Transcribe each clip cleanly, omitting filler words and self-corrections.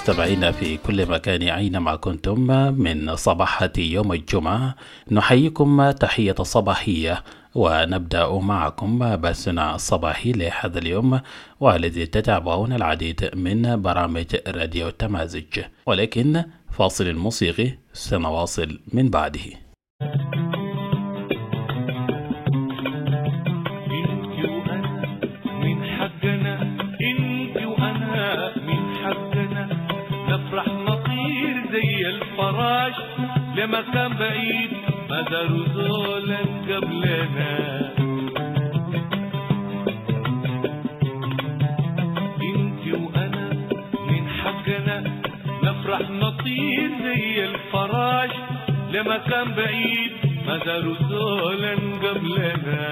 مستمعينا في كل مكان أينما كنتم من صباحة يوم الجمعة، نحييكم تحية صباحية ونبدأ معكم بثنا الصباحي لهذا اليوم، والذي تتابعون العديد من برامج راديو التمازج، ولكن فاصل موسيقي سنواصل من بعده. لمكان بعيد ما داروا زولا قبلنا، انتي وانا من حقنا نفرح نطير زي الفراش لمكان بعيد ما داروا زولا قبلنا،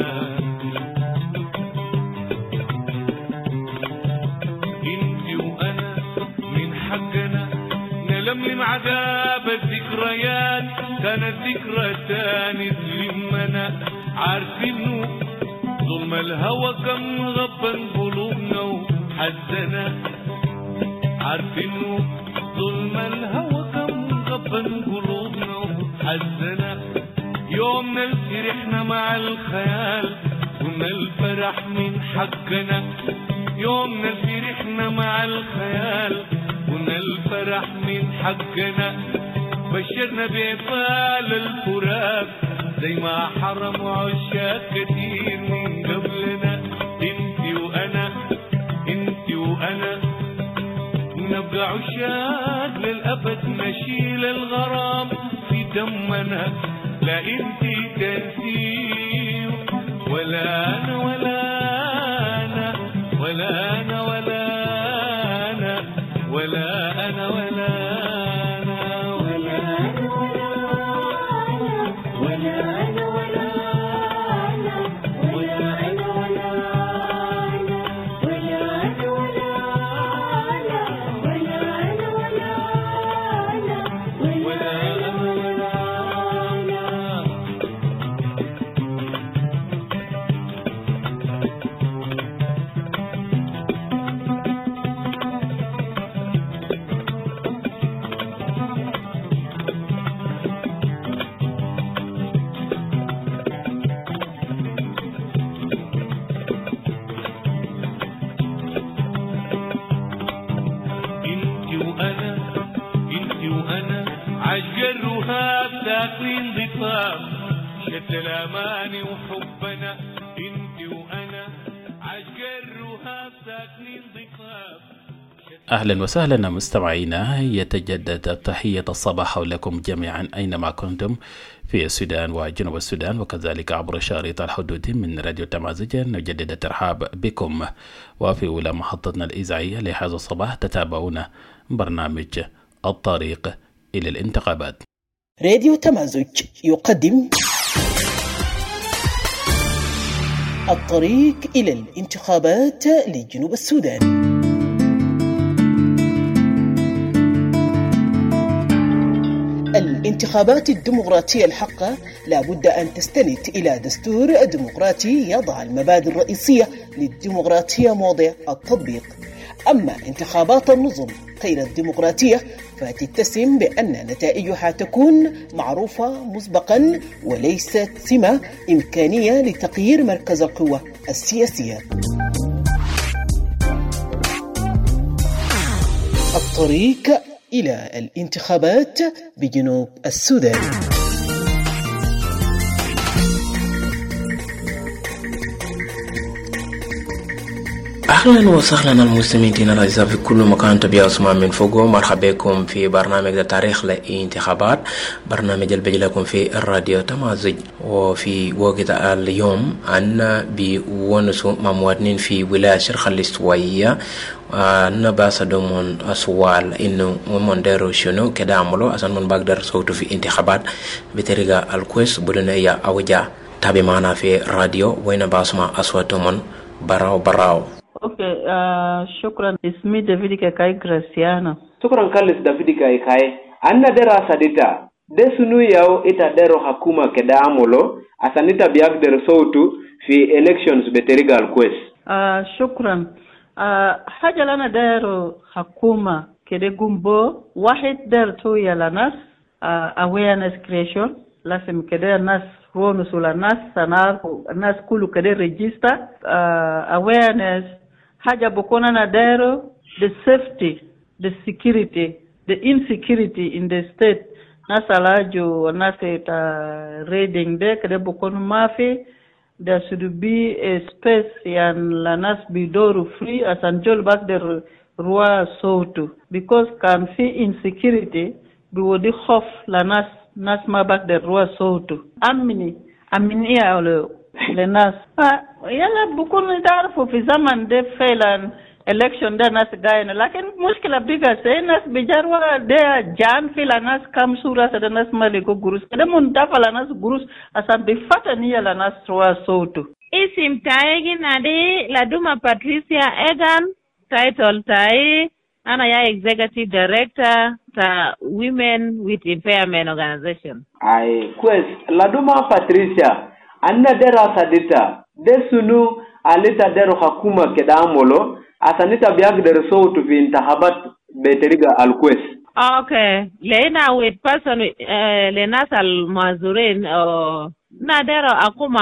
انتي وانا من حقنا نلملم عذاب الذكريات، كانت ذكرى تاني تلمنا، عارفينه ظلم الهوى كم غبن قلوبنا وحزنا، عارفينه ظلم الهوى كم غبن قلوبنا وحزنا، يومنا الفرحنا مع الخيال كنا الفرح من حقنا، يومنا الفرحنا مع الخيال كنا الفرح من حقنا، بشرنا بإقبال الفراق زي ما حرموا عشاق كتير من قبلنا، انتي وانا انتي وانا نبقى عشاق للأبد، نشيل الغرام في دمنا، لا انتي تنسيه ولا انا ولا انا ولا انا ولا انا ولا انا ولا الأماني وحبنا، انتي وانا عجروها ساكنين ضفاف. أهلا وسهلا مستمعينا، يتجدد تحية الصباح لكم جميعا أينما كنتم في السودان وجنوب السودان، وكذلك عبر شريط الحدود من راديو تمازج. نجدد الترحاب بكم، وفي أولى محطتنا الإذاعية لهذا الصباح تتابعون برنامج الطريق إلى الانتخابات. راديو تمازج يقدم الطريق إلى الانتخابات لجنوب السودان. الانتخابات الديمقراطية الحقة لا بد أن تستند إلى دستور ديمقراطي يضع المبادئ الرئيسية للديمقراطية موضع التطبيق. أما انتخابات النظم غير الديمقراطية فتتسم بأن نتائجها تكون معروفة مسبقا وليست سمة إمكانية لتغيير مركز القوة السياسية. الطريق إلى الانتخابات بجنوب السودان. أهلا وسهلا المستمعين الأعزاء في كل مكان، تبيع اسمع من فوقه. مرحبا بكم في برنامج التاريخ للانتخابات، برنامج اللي بيجي لكم في الراديو تمازج. وفي وقت اليوم عنا بونسوا مواطنين في ولاية شرق الاستوائية نباس دومون أسوال إنه من دارو شنو كده عملوا عشان من بقدر صوته في انتخابات بطريقة الكويس بدون أي أوجه. تابع معنا في الراديو وين باسمع أصواتهم براو. اوكي شكرا. اسمي دافيد كاي غراسيانا. شكرا كالس دافيد كاي أنا دراسة ديتا desunu yao ita dero hakuma kedaamolo asanita biagder صوتو في elections بتريغال كويس. شكرا. حاجة لنا دارو حكومة كده جنبه واحد درتو يلا ناس awareness creation لازم كده الناس رونس ولا الناس كله كده register awareness حاجة بكون أنا دايره the safety the security the insecurity in the state ناس علاجو ناس reading ده كده بكون ما في there should be a space يعني لناس بيدوروا free عشان جول بقدر روا صوتو because كان في insecurity بيودي خوف لناس ما بقدر روا صوتو أمني يا للناس يلا بكون تعرفوا في زمن ده فعلا election ده ناس قاين لكن مشكلة بيجا سي ناس بيجاروا ده جان في لناس كم سورة سده ناس مالكو جروس كده منتفع لناس جروس أسان بفتني لناس روا صوتو اسم تايجي نادي لدوما باتريسيا إيغان title تاي أنا يا executive director ta women with impairment organization ai quest laduma Patricia anna dera sadita desunu alita dero hakuma kedamolo asanita biag der sautu fi intahabat beteriga alquest okay lena with person lenas al mazurin na dero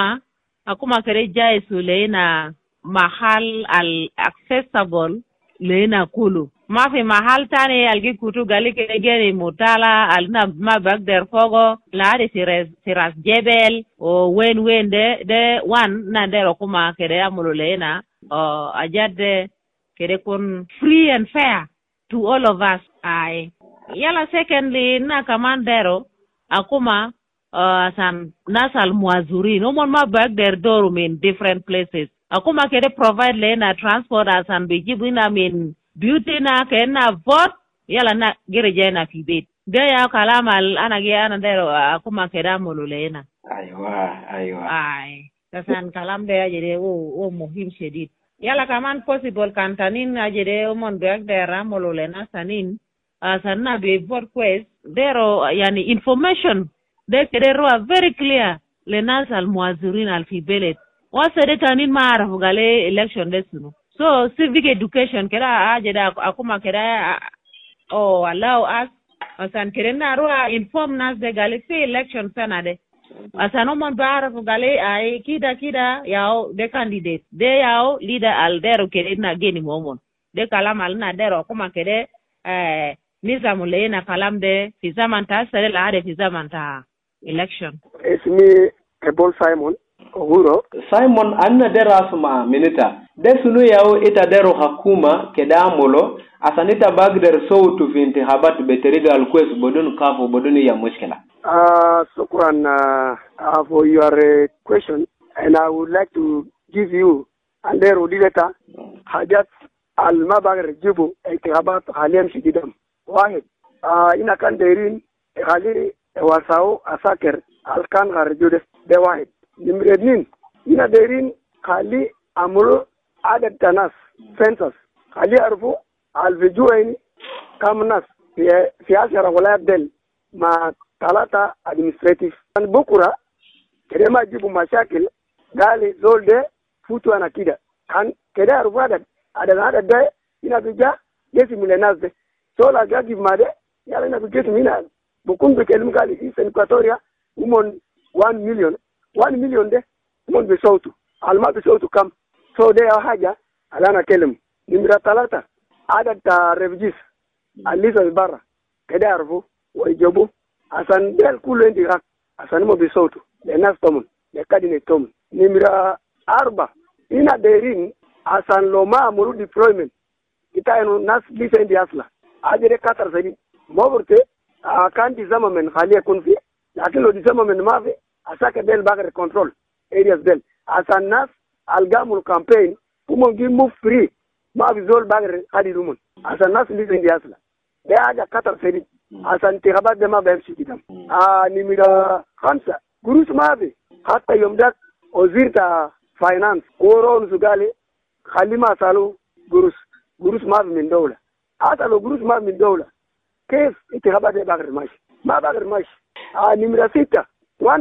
akuma kere jaisu lena mahal al accessible lena kulu mafi mahal tani algi kutu gali kere geri mutala alna mabag der fogo laari siras jebel o wen de one na dero kuma kere amulu lena ajade kere kun free and fair to all of us ai yala secondly na kamandero akuma san nasal muazurin umon mabag der dorum in different places akuma kere provide lena transport as and bijibina min beauty na kena vote yala na gereje na fibet gaya kalamal ana ge ana dero akuma keda mululena aywa ai kasan kalam de ajere o muhim shedid yala kaman possible kantanin ajere mon bag dera mululena sanin sanna be vote quest dero yani information de kedero very clear lenas al muazirin al fibelet wasere tanin maaraf gale election desunu so civic education kera ajeda akuma kera allow us asan kerena roa inform nas de gale fi election sanade asan omon baaraf gale ay kida yao de candidate de yao leader al dero kerena geni momon de kalam al na dero akuma kere nizamu leena kalam de fi zamanta sare la ade fi zamanta election ismi Ebol Simon Oguro Simon anna dera suma minita desunu yao ita dero hakuma kedamolo asanita bagder sautu fi intihabat beteriga alquest bodun kafu bodun ya mushkila shukran for your question and I would like to give you under udileta hajat al-mabagir jibu intihabat haliyan shididam واحد ina kan derin hali wasao asaker alkan garjude de واحد number 2 ina derin hali amru adad tanas census hali arfu alvijuaini kam nas fi 10 wilayat del ma 3 administrative an bukura kema jibu mashakil gali zolde futu ana kida kan keda arfu adad de ina bija gesi milenas de so la gagi made yala na bigetu mina bukun be kelum gali Eastern Equatoria umon 1 million de umon be sautu alma be sautu kam so de haja alana kelum nimra talata adad ta refugees alisa barra kada arfu wa jobu asan del kulendi rak asan mo be sautu de nastomun de kadine tom nimra arba ina derin asan loma muru deployment kita eno nas lisendi asla ajere katar sadi moburte kan di zama men khaliya kun fi lakin lo di zama men ma fi asaka del bagre control areas del asan nas algamul campaign kumon gi move free ma bi zol bagre khadi rumun asan nas li indi asla de aja katar sadi asan tihabat de ma bem sikidam nimira khamsa gurus ma fi hatta yom dak ozirta finance koron zugale khalima salu gurus ma fi min dawla hata lo gurus ma min dawla كيف انتخابات باغر ماشي ما باغر ماشي نمرة 6 one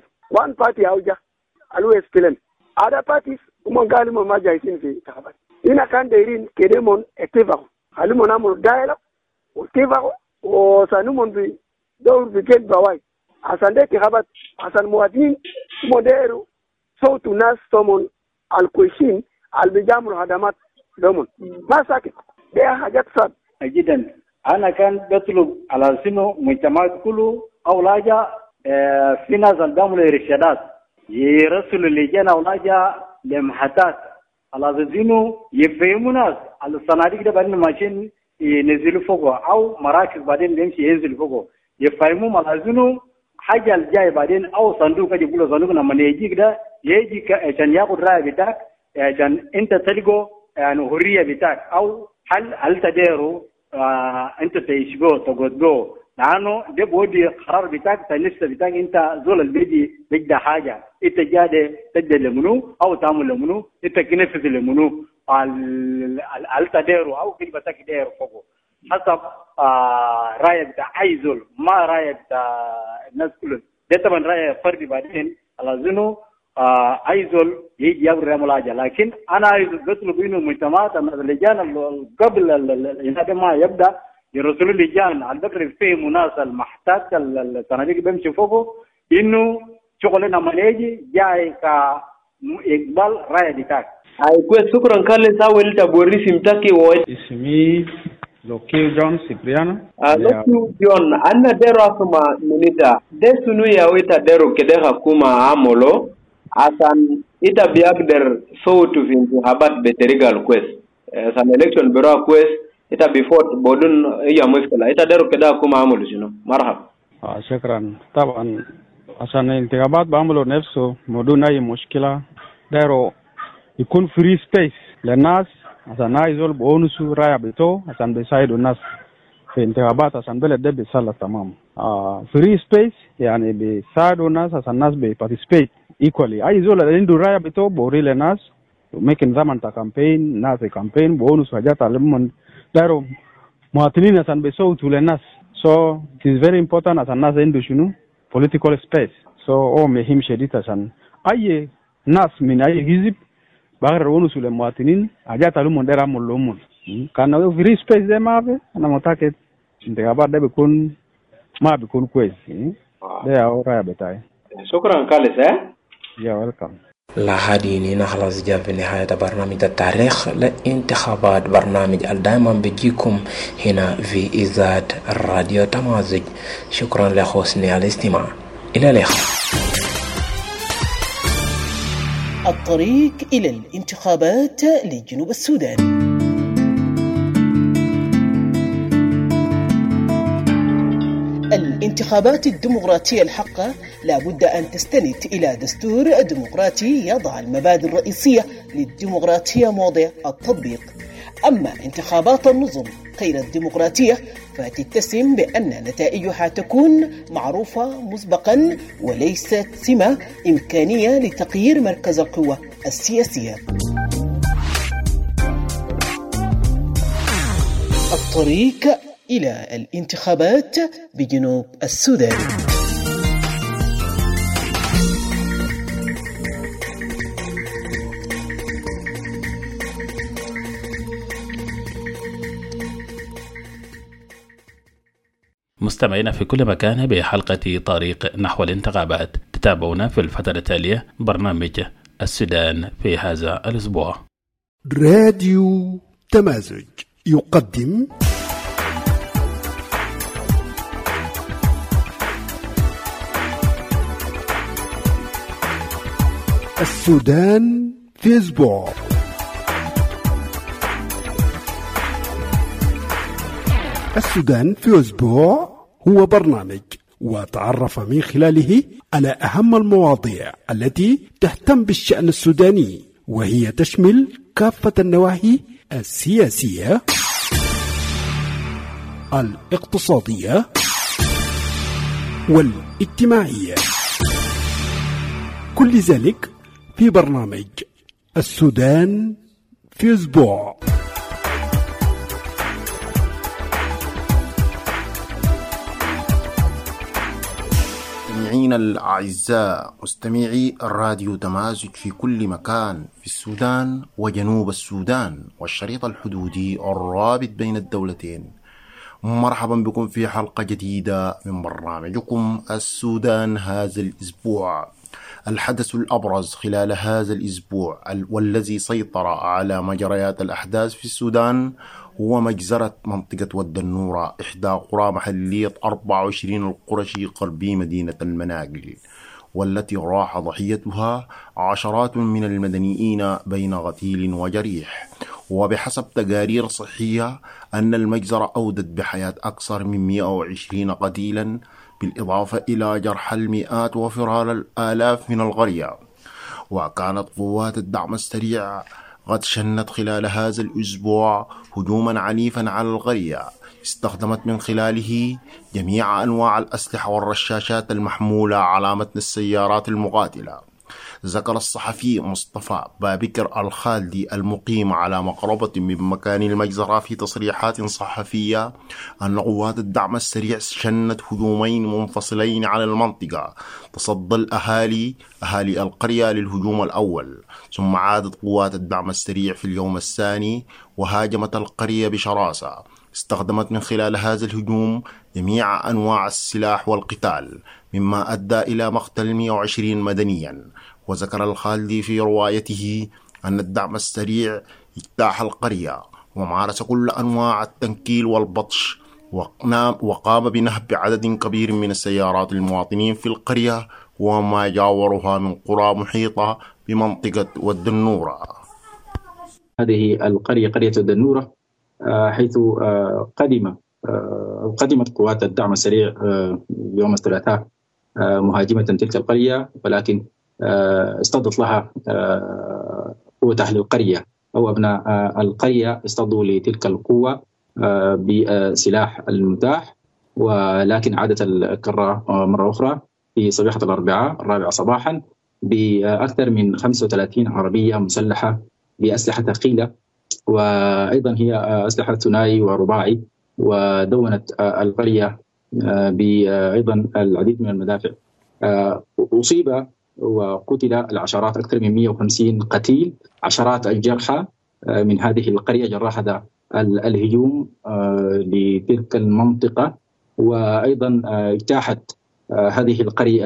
party اوجا الو اسبلن other parties هم قالوا ما جايين في انتخابات هنا كان دايرين كديمون اتفقوا قالوا نعمل dialogue كيف وسنمون بدور في كل بواي عشان ده انتخابات عشان مواطنين موديرو صوت ناس تومون الكويسين اللي بيعملوا خدمات لهم ما ساكت ده حاجات صعب جدا. أنا كان بطلب على سنو مجتمعات كله أولاجا في ناس عندهم الإرشادات يرسلوا اللجان أولاجا لمحطات على سنو يفهموا ناس على الصناديق ده بعدين ماشين ينزلوا فوقه أو مراكز بعدين يمشي ينزل فوقه يفهموا على سنو حاجة الجاي بعدين أو صندوق كده يقولوا صندوق لما يجيك ده يجي عشان ياخد رأي بتاعك عشان أنت تلقوا يعني حرية بتاعك أو هل تديروا أنت تيشبه تقعدوا لأنه ده بودي قرار بتاعك تنسى بتاعك أنت زول البيجي بيجي حاجة أنت جاد تجد لمنو أو تعمل لمنو أنت كنفذ لمنو هل تديروا أو كلمة تديروا فوقه حسب رأي بتاع أي زول ما رأي بتاع الناس كلهم ده طبعا رأي فردي بعدين على زنو أي زول يجي يعمل رملاجة لكن أنا بطلب إنه مجتمعات اللجان قبل هذا ما يبدأ يرسلوا اللجان على ذكر فهم ناس المحتاج الصناديق بيمشي فوقه إنه شغلنا ما يجي جاي كإقبال رأي بتاعك. أيوة شكرا كارل ساويل تبوري سمتكي اسمي لوكيو جون سيبريانو. لوكيو جون أنا ديرو أسمع منيتا دسونو يا ويتا ديرو كده حكومة عملو عشان إذا بيقدر صوته في انتخابات بطريقة الكويس عشان election bureau كويس إذا بيفوت بدون أي مشكلة إذا ديرو كده حكومة عملو شنو مرحبا. شكرا. طبعا عشان الانتخابات بعملوا نفسه بدون أي مشكلة ديرو يكون فري سبيس للناس عشان يزول بونسو رايح بيتو عشان بيساعدوا الناس في انتخابات عشان بلد ده بيصلح تمام. فري سبيس يعني بيساعدوا الناس عشان الناس بيبارتيسيبيت ايكوالي. اي زول اللي عنده رايه بيتو بوري للناس وممكن زمن تا كامبين ناس كامبين بونس حاجات عليهم داروا مواطنين عشان بيصوتوا للناس. so it is very important عشان الناس عنده شنو political space. so هو مهم شديد عشان اي ناس من اي حزب بقدر يونسوا للمواطنين حاجات عليهم داير يعملوا لهم كان لو فري سبيس ده ما في انا متاكد انتخابات ده بيكون ما بيكون كويس. ده هو رايه بتاعي. شكرا كارلس. يا ويلكم. لحديني خلاص جاء في نهاية برنامج التاريخ لانتخابات برنامج دائما بيجيكم هنا في إذاعة الراديو تمازج. شكرا لحسن الاستماع. إلى اللقاء. الطريق إلى الانتخابات لجنوب السودان. الانتخابات الديمقراطية الحقة لا بد أن تستند إلى دستور ديمقراطي يضع المبادئ الرئيسية للديمقراطية مواضع التطبيق. أما انتخابات النظم غير الديمقراطية فتتسم بأن نتائجها تكون معروفة مسبقا وليست سمة إمكانية لتغيير مركز القوة السياسية. الطريق إلى الانتخابات بجنوب السودان. مستمعينا في كل مكان بحلقة طريق نحو الانتخابات. تتابعونا في الفترة التالية برنامج السودان في هذا الأسبوع. راديو تمازج يقدم السودان في أسبوع. السودان في أسبوع هو برنامج وتعرف من خلاله على أهم المواضيع التي تهتم بالشأن السوداني، وهي تشمل كافة النواحي السياسية، الاقتصادية والاجتماعية، كل ذلك في برنامج السودان في أسبوع. مستمعينا الأعزاء، مستمعي الراديو تمازج في كل مكان في السودان وجنوب السودان والشريط الحدودي الرابط بين الدولتين، مرحبا بكم في حلقة جديدة من برنامجكم السودان هذا الأسبوع. الحدث الأبرز خلال هذا الأسبوع والذي سيطر على مجريات الأحداث في السودان هو مجزرة منطقة ود النورة، إحدى قرى محلية 24 القرشي قربي مدينة المناقل، والتي راح ضحيتها عشرات من المدنيين بين غتيل وجريح. وبحسب تقارير صحية أن المجزرة أودت بحياة أكثر من 120 قتيلا، بالإضافة إلى جرح المئات وفرار الآلاف من القرية. وكانت قوات الدعم السريع قد شنت خلال هذا الأسبوع هجوما عنيفا على القرية، استخدمت من خلاله جميع أنواع الأسلحة والرشاشات المحمولة على متن السيارات المقاتلة. ذكر الصحفي مصطفى بابكر الخالدي المقيم على مقربة من مكان المجزرة في تصريحات صحفية أن قوات الدعم السريع شنت هجومين منفصلين على المنطقة. تصدى أهالي القرية للهجوم الأول، ثم عادت قوات الدعم السريع في اليوم الثاني وهاجمت القرية بشراسة. استخدمت من خلال هذا الهجوم جميع أنواع السلاح والقتال، مما أدى إلى مقتل 120 مدنيا. وذكر الخالدي في روايته أن الدعم السريع اجتاح القرية ومارس كل أنواع التنكيل والبطش، وقام بنهب عدد كبير من السيارات المواطنين في القرية وما جاورها من قرى محيطة بمنطقة ود النورة. هذه القرية قرية ود النورة، حيث قدمت قوات الدعم السريع يوم الثلاثاء مهاجمة تلك القرية، ولكن اصطدت لها قوة أهل القرية أو أبناء القرية، اصطدوا لتلك القوة بسلاح المتاح، ولكن عادت الكرة مرة أخرى في صبيحة الأربعاء 4 صباحا بأكثر من 35 عربية مسلحة بأسلحة ثقيلة، وأيضا هي أسلحة ثنائي ورباعي. ودونت القرية بأيضا العديد من المدافع. أصيب وقتل العشرات، أكثر من 150 قتيل، عشرات الجرحى من هذه القرية جراء هذا الهجوم لتلك المنطقة. وأيضا اجتاحت هذه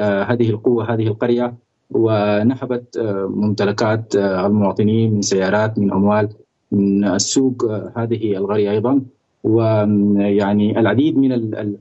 القرية ونهبت ممتلكات المواطنين من سيارات، من أموال، من السوق هذه القرية أيضا. ويعني العديد من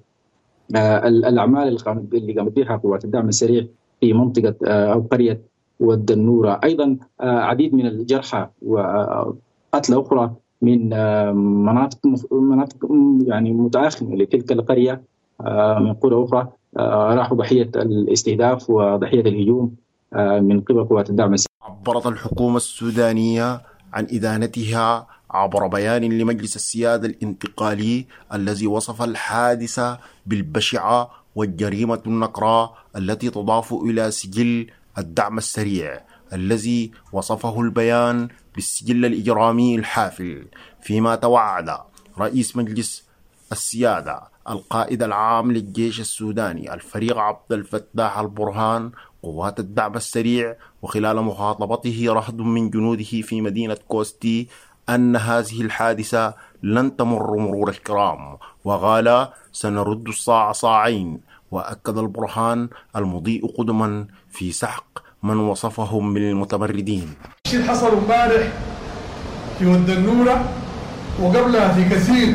الأعمال اللي قامت بها قوات الدعم السريع في منطقة أو قرية ود النورة. أيضا عديد من الجرحى وقتلى أخرى من مناطق يعني متآخمة لتلك القرية من قرى أخرى راحوا ضحية الاستهداف وضحية الهجوم من قبل قوات الدعم السريع. عبرت الحكومة السودانية عن إدانتها عبر بيان لمجلس السيادة الانتقالي الذي وصف الحادثة بالبشعة والجريمة النكراء التي تضاف إلى سجل الدعم السريع، الذي وصفه البيان بالسجل الإجرامي الحافل. فيما توعد رئيس مجلس السيادة القائد العام للجيش السوداني الفريق عبد الفتاح البرهان قوات الدعم السريع، وخلال مخاطبته رهد من جنوده في مدينة كوستي، أن هذه الحادثة لن تمر مرور الكرام، وقال سنرد الصاع صاعين. وأكد البرهان المضيء قدما في سحق من وصفهم من المتمردين. الشيء حصل امبارح في ود النورة وقبلها في كثير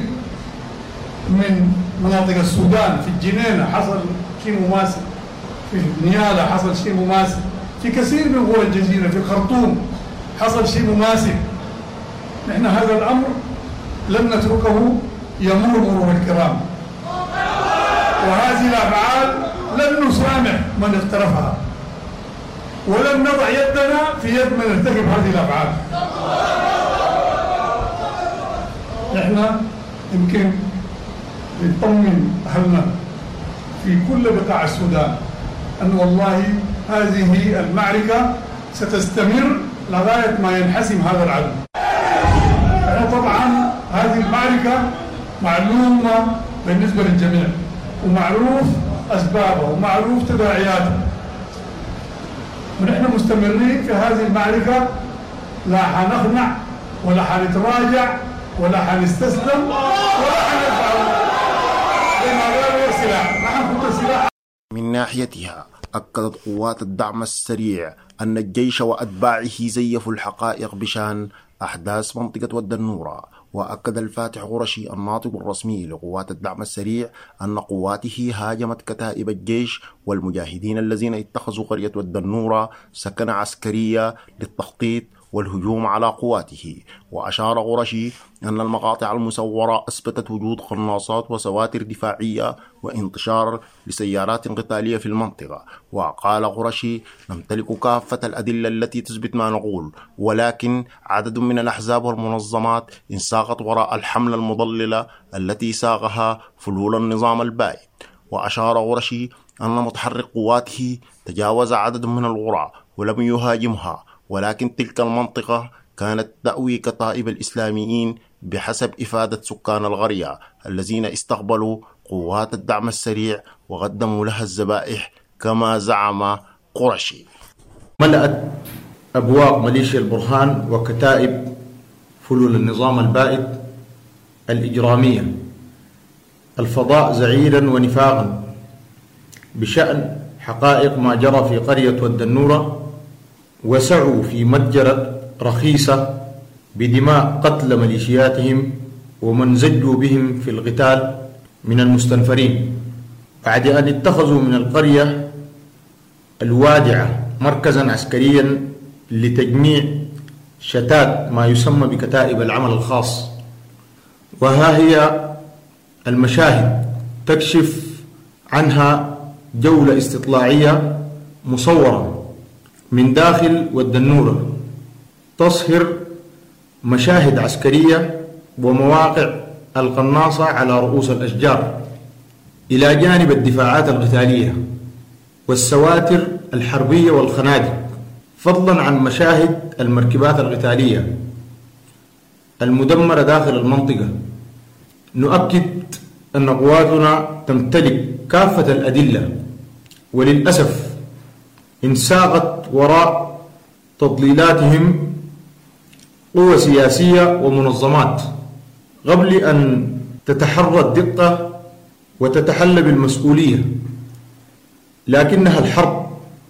من مناطق السودان، في الجنينة حصل شيء مماثل، في نيالا حصل شيء مماثل، في كثير من قرى الجزيرة، في الخرطوم حصل شيء مماثل. نحن هذا الأمر لن نتركه يمر مرور الكرام، وهذه الأفعال لن نسامح من اقترفها، ولن نضع يدنا في يد من ارتكب هذه الأفعال. نحن يمكن نطمن أهلنا في كل بقاع السودان أن والله هذه المعركة ستستمر لغاية ما ينحسم هذا العدو. طبعا هذه المعركة معلومة بالنسبة للجميع، ومعروف أسبابها ومعروف تداعياتها، ونحن مستمرين في هذه المعركة، لا حنخنع ولا حنتراجع ولا حنستسلم ولا حنرفع. من ناحيتها أكدت قوات الدعم السريع أن الجيش وأتباعه زيفوا الحقائق بشأن أحداث منطقة ود النورة. وأكد الفاتح قرشي الناطق الرسمي لقوات الدعم السريع أن قواته هاجمت كتائب الجيش والمجاهدين الذين اتخذوا قرية ود النورة سكنة عسكرية للتخطيط والهجوم على قواته. وأشار قرشي أن المقاطع المصورة أثبتت وجود قناصات وسواتر دفاعية وانتشار لسيارات قتالية في المنطقة. وقال قرشي: نمتلك كافة الأدلة التي تثبت ما نقول، ولكن عدد من الأحزاب والمنظمات انساقت وراء الحملة المضللة التي ساقها فلول النظام البائد. وأشار قرشي أن متحرك قواته تجاوز عدد من القرى ولم يهاجمها، ولكن تلك المنطقة كانت تأوي كتائب الإسلاميين بحسب إفادة سكان القرية الذين استقبلوا قوات الدعم السريع وقدموا لها الذبائح كما زعم قرشي. ملأت أبواق ميليشيا البرهان وكتائب فلول النظام البائد الإجرامية الفضاء زعيرا ونفاقا بشأن حقائق ما جرى في قرية ود النورة، وسعوا في متجرة رخيصة بدماء قتل ميليشياتهم ومن زجوا بهم في القتال من المستنفرين، بعد أن اتخذوا من القرية الوادعة مركزا عسكريا لتجميع شتات ما يسمى بكتائب العمل الخاص. وها هي المشاهد تكشف عنها جولة استطلاعية مصورة من داخل ود النورة تصهر مشاهد عسكرية ومواقع القناصة على رؤوس الأشجار، إلى جانب الدفاعات القتالية والسواتر الحربية والخنادق، فضلا عن مشاهد المركبات القتالية المدمرة داخل المنطقة. نؤكد أن قواتنا تمتلك كافة الأدلة، وللأسف انساقت وراء تضليلاتهم قوى سياسية ومنظمات قبل أن تتحرى الدقة وتتحلى بالمسؤولية، لكنها الحرب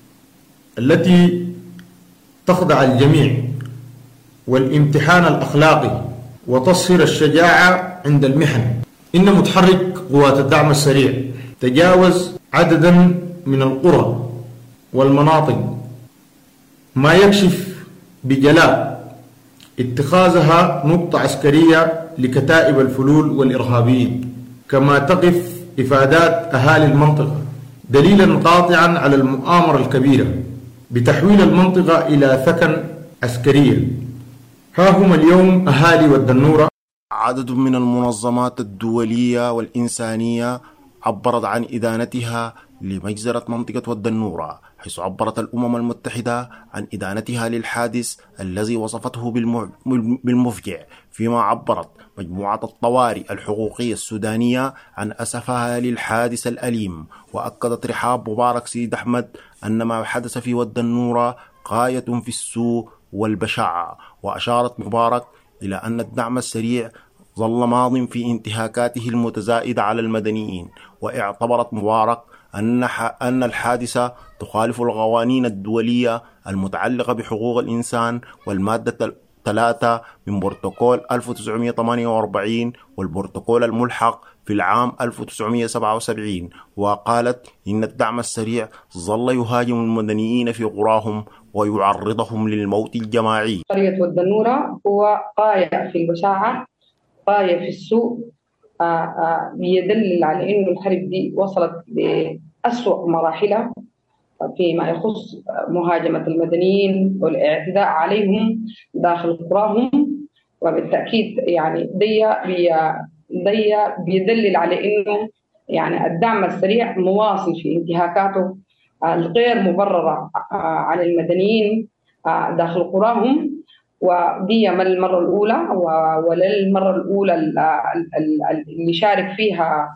التي تخضع الجميع والامتحان الأخلاقي وتصهر الشجاعة عند المحن. إن متحرك قوات الدعم السريع تجاوز عددا من القرى والمناطق، ما يكشف بجلاء اتخاذها نقطة عسكرية لكتائب الفلول والإرهابيين، كما تقف إفادات أهالي المنطقة دليلا قاطعا على المؤامرة الكبيرة بتحويل المنطقة إلى ثكن عسكرية. ها هم اليوم أهالي ود النورة. عدد من المنظمات الدولية والإنسانية عبرت عن إدانتها لمجزرة منطقة ود النورة، حيث عبرت الأمم المتحدة عن إدانتها للحادث الذي وصفته بالمفجع، فيما عبرت مجموعة الطوارئ الحقوقية السودانية عن أسفها للحادث الأليم. وأكدت رحاب مبارك سيد أحمد أن ما حدث في ود النورة غاية في السوء والبشاعة. وأشارت مبارك إلى أن الدعم السريع ظل ماض في انتهاكاته المتزايدة على المدنيين. واعتبرت مبارك أن الحادثة تخالف القوانين الدولية المتعلقة بحقوق الإنسان والمادة 3 من بروتوكول 1948 والبروتوكول الملحق في العام 1977. وقالت إن الدعم السريع ظل يهاجم المدنيين في قراهم ويعرضهم للموت الجماعي. قرية ود النورة هو غاية في البشاعة، غاية في السوء، بيدلل على إنه الحرب دي وصلت لأسوأ مراحلها فيما يخص مهاجمة المدنيين والاعتداء عليهم داخل قراهم. وبالتأكيد يعني دي بيدلل على إنه يعني الدعم السريع مواصل في انتهاكاته الغير مبررة على المدنيين داخل قراهم. ودي ما المرة الأولى ولا المرة الأولى اللي شارك فيها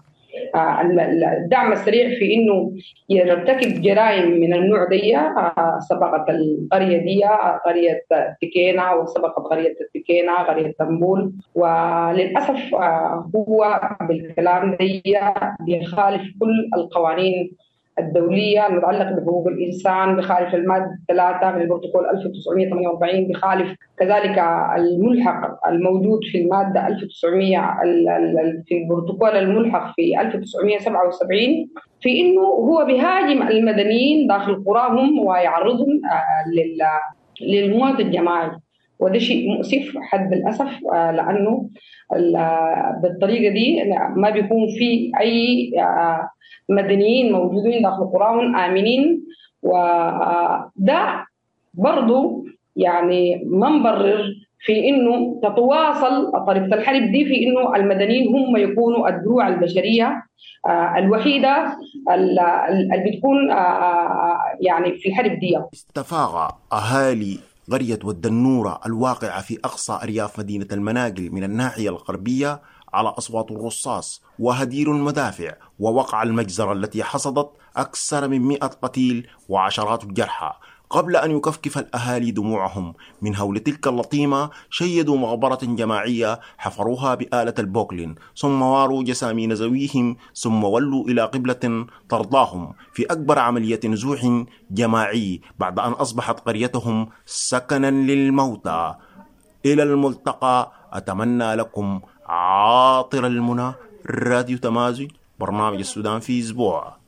الدعم السريع في إنه يرتكب جرائم من النوع دي. سبقت القرية دي قرية تكينا، وسبقت قرية تكينا قرية تنبول، وللأسف هو بالكلام دي بيخالف كل القوانين الدولية المتعلقة بحقوق الإنسان، بخالف المادة 3 من البروتوكول 1948، بخالف كذلك الملحق الموجود في المادة 1900 في البروتوكول الملحق في 1977 في إنه هو بيهاجم المدنيين داخل قراهم ويعرضهم للموت الجماعي. وده شيء مؤسف حد الأسف، لأنه بالطريقة دي ما بيكون في أي مدنيين موجودين داخل قراهم آمنين. وده برضو يعني ما مبرر في إنه تتواصل طريقة الحرب دي في إنه المدنيين هم يكونوا الدروع البشرية الوحيدة اللي بتكون يعني في الحرب دي. استفاغ أهالي قرية والدنورة الواقعة في أقصى أرياف مدينة المناقل من الناحية الغربية على أصوات الرصاص وهدير المدافع ووقع المجزرة التي حصدت أكثر من 100 قتيل وعشرات الجرحى. قبل أن يكفكف الأهالي دموعهم من هول تلك اللطيمة، شيدوا مغبرة جماعية حفروها بآلة البوكلين، ثم واروا جسامين ذويهم، ثم ولوا إلى قبلة ترضاهم في أكبر عملية نزوح جماعي بعد أن أصبحت قريتهم سكنا للموتى. إلى الملتقى، أتمنى لكم عاطر المنى. راديو تمازج، برنامج السودان في أسبوع.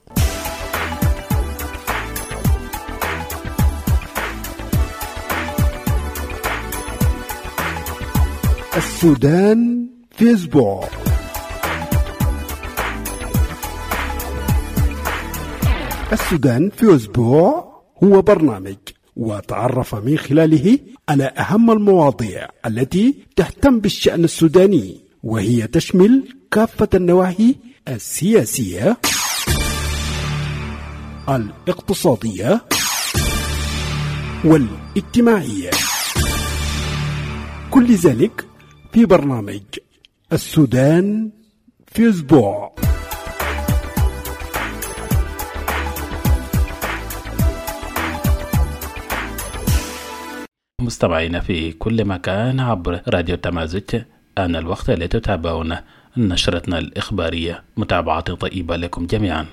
السودان في أسبوع. السودان في أسبوع هو برنامج وتعرف من خلاله على أهم المواضيع التي تهتم بالشأن السوداني، وهي تشمل كافة النواحي السياسية، الاقتصادية والاجتماعية، كل ذلك في برنامج السودان في أسبوع. مستمعينا في كل مكان عبر راديو تمازج، آن الوقت لتتابعون نشرتنا الإخبارية. متابعة طيبة لكم جميعا.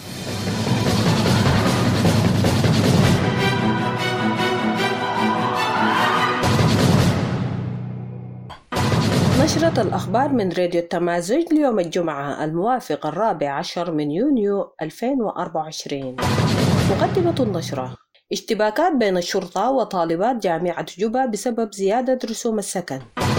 نشرة الأخبار من راديو التمازج ليوم الجمعة الموافق 14 من يونيو 2024. مقدمة النشرة: اشتباكات بين الشرطة وطالبات جامعة جوبا بسبب زيادة رسوم السكن.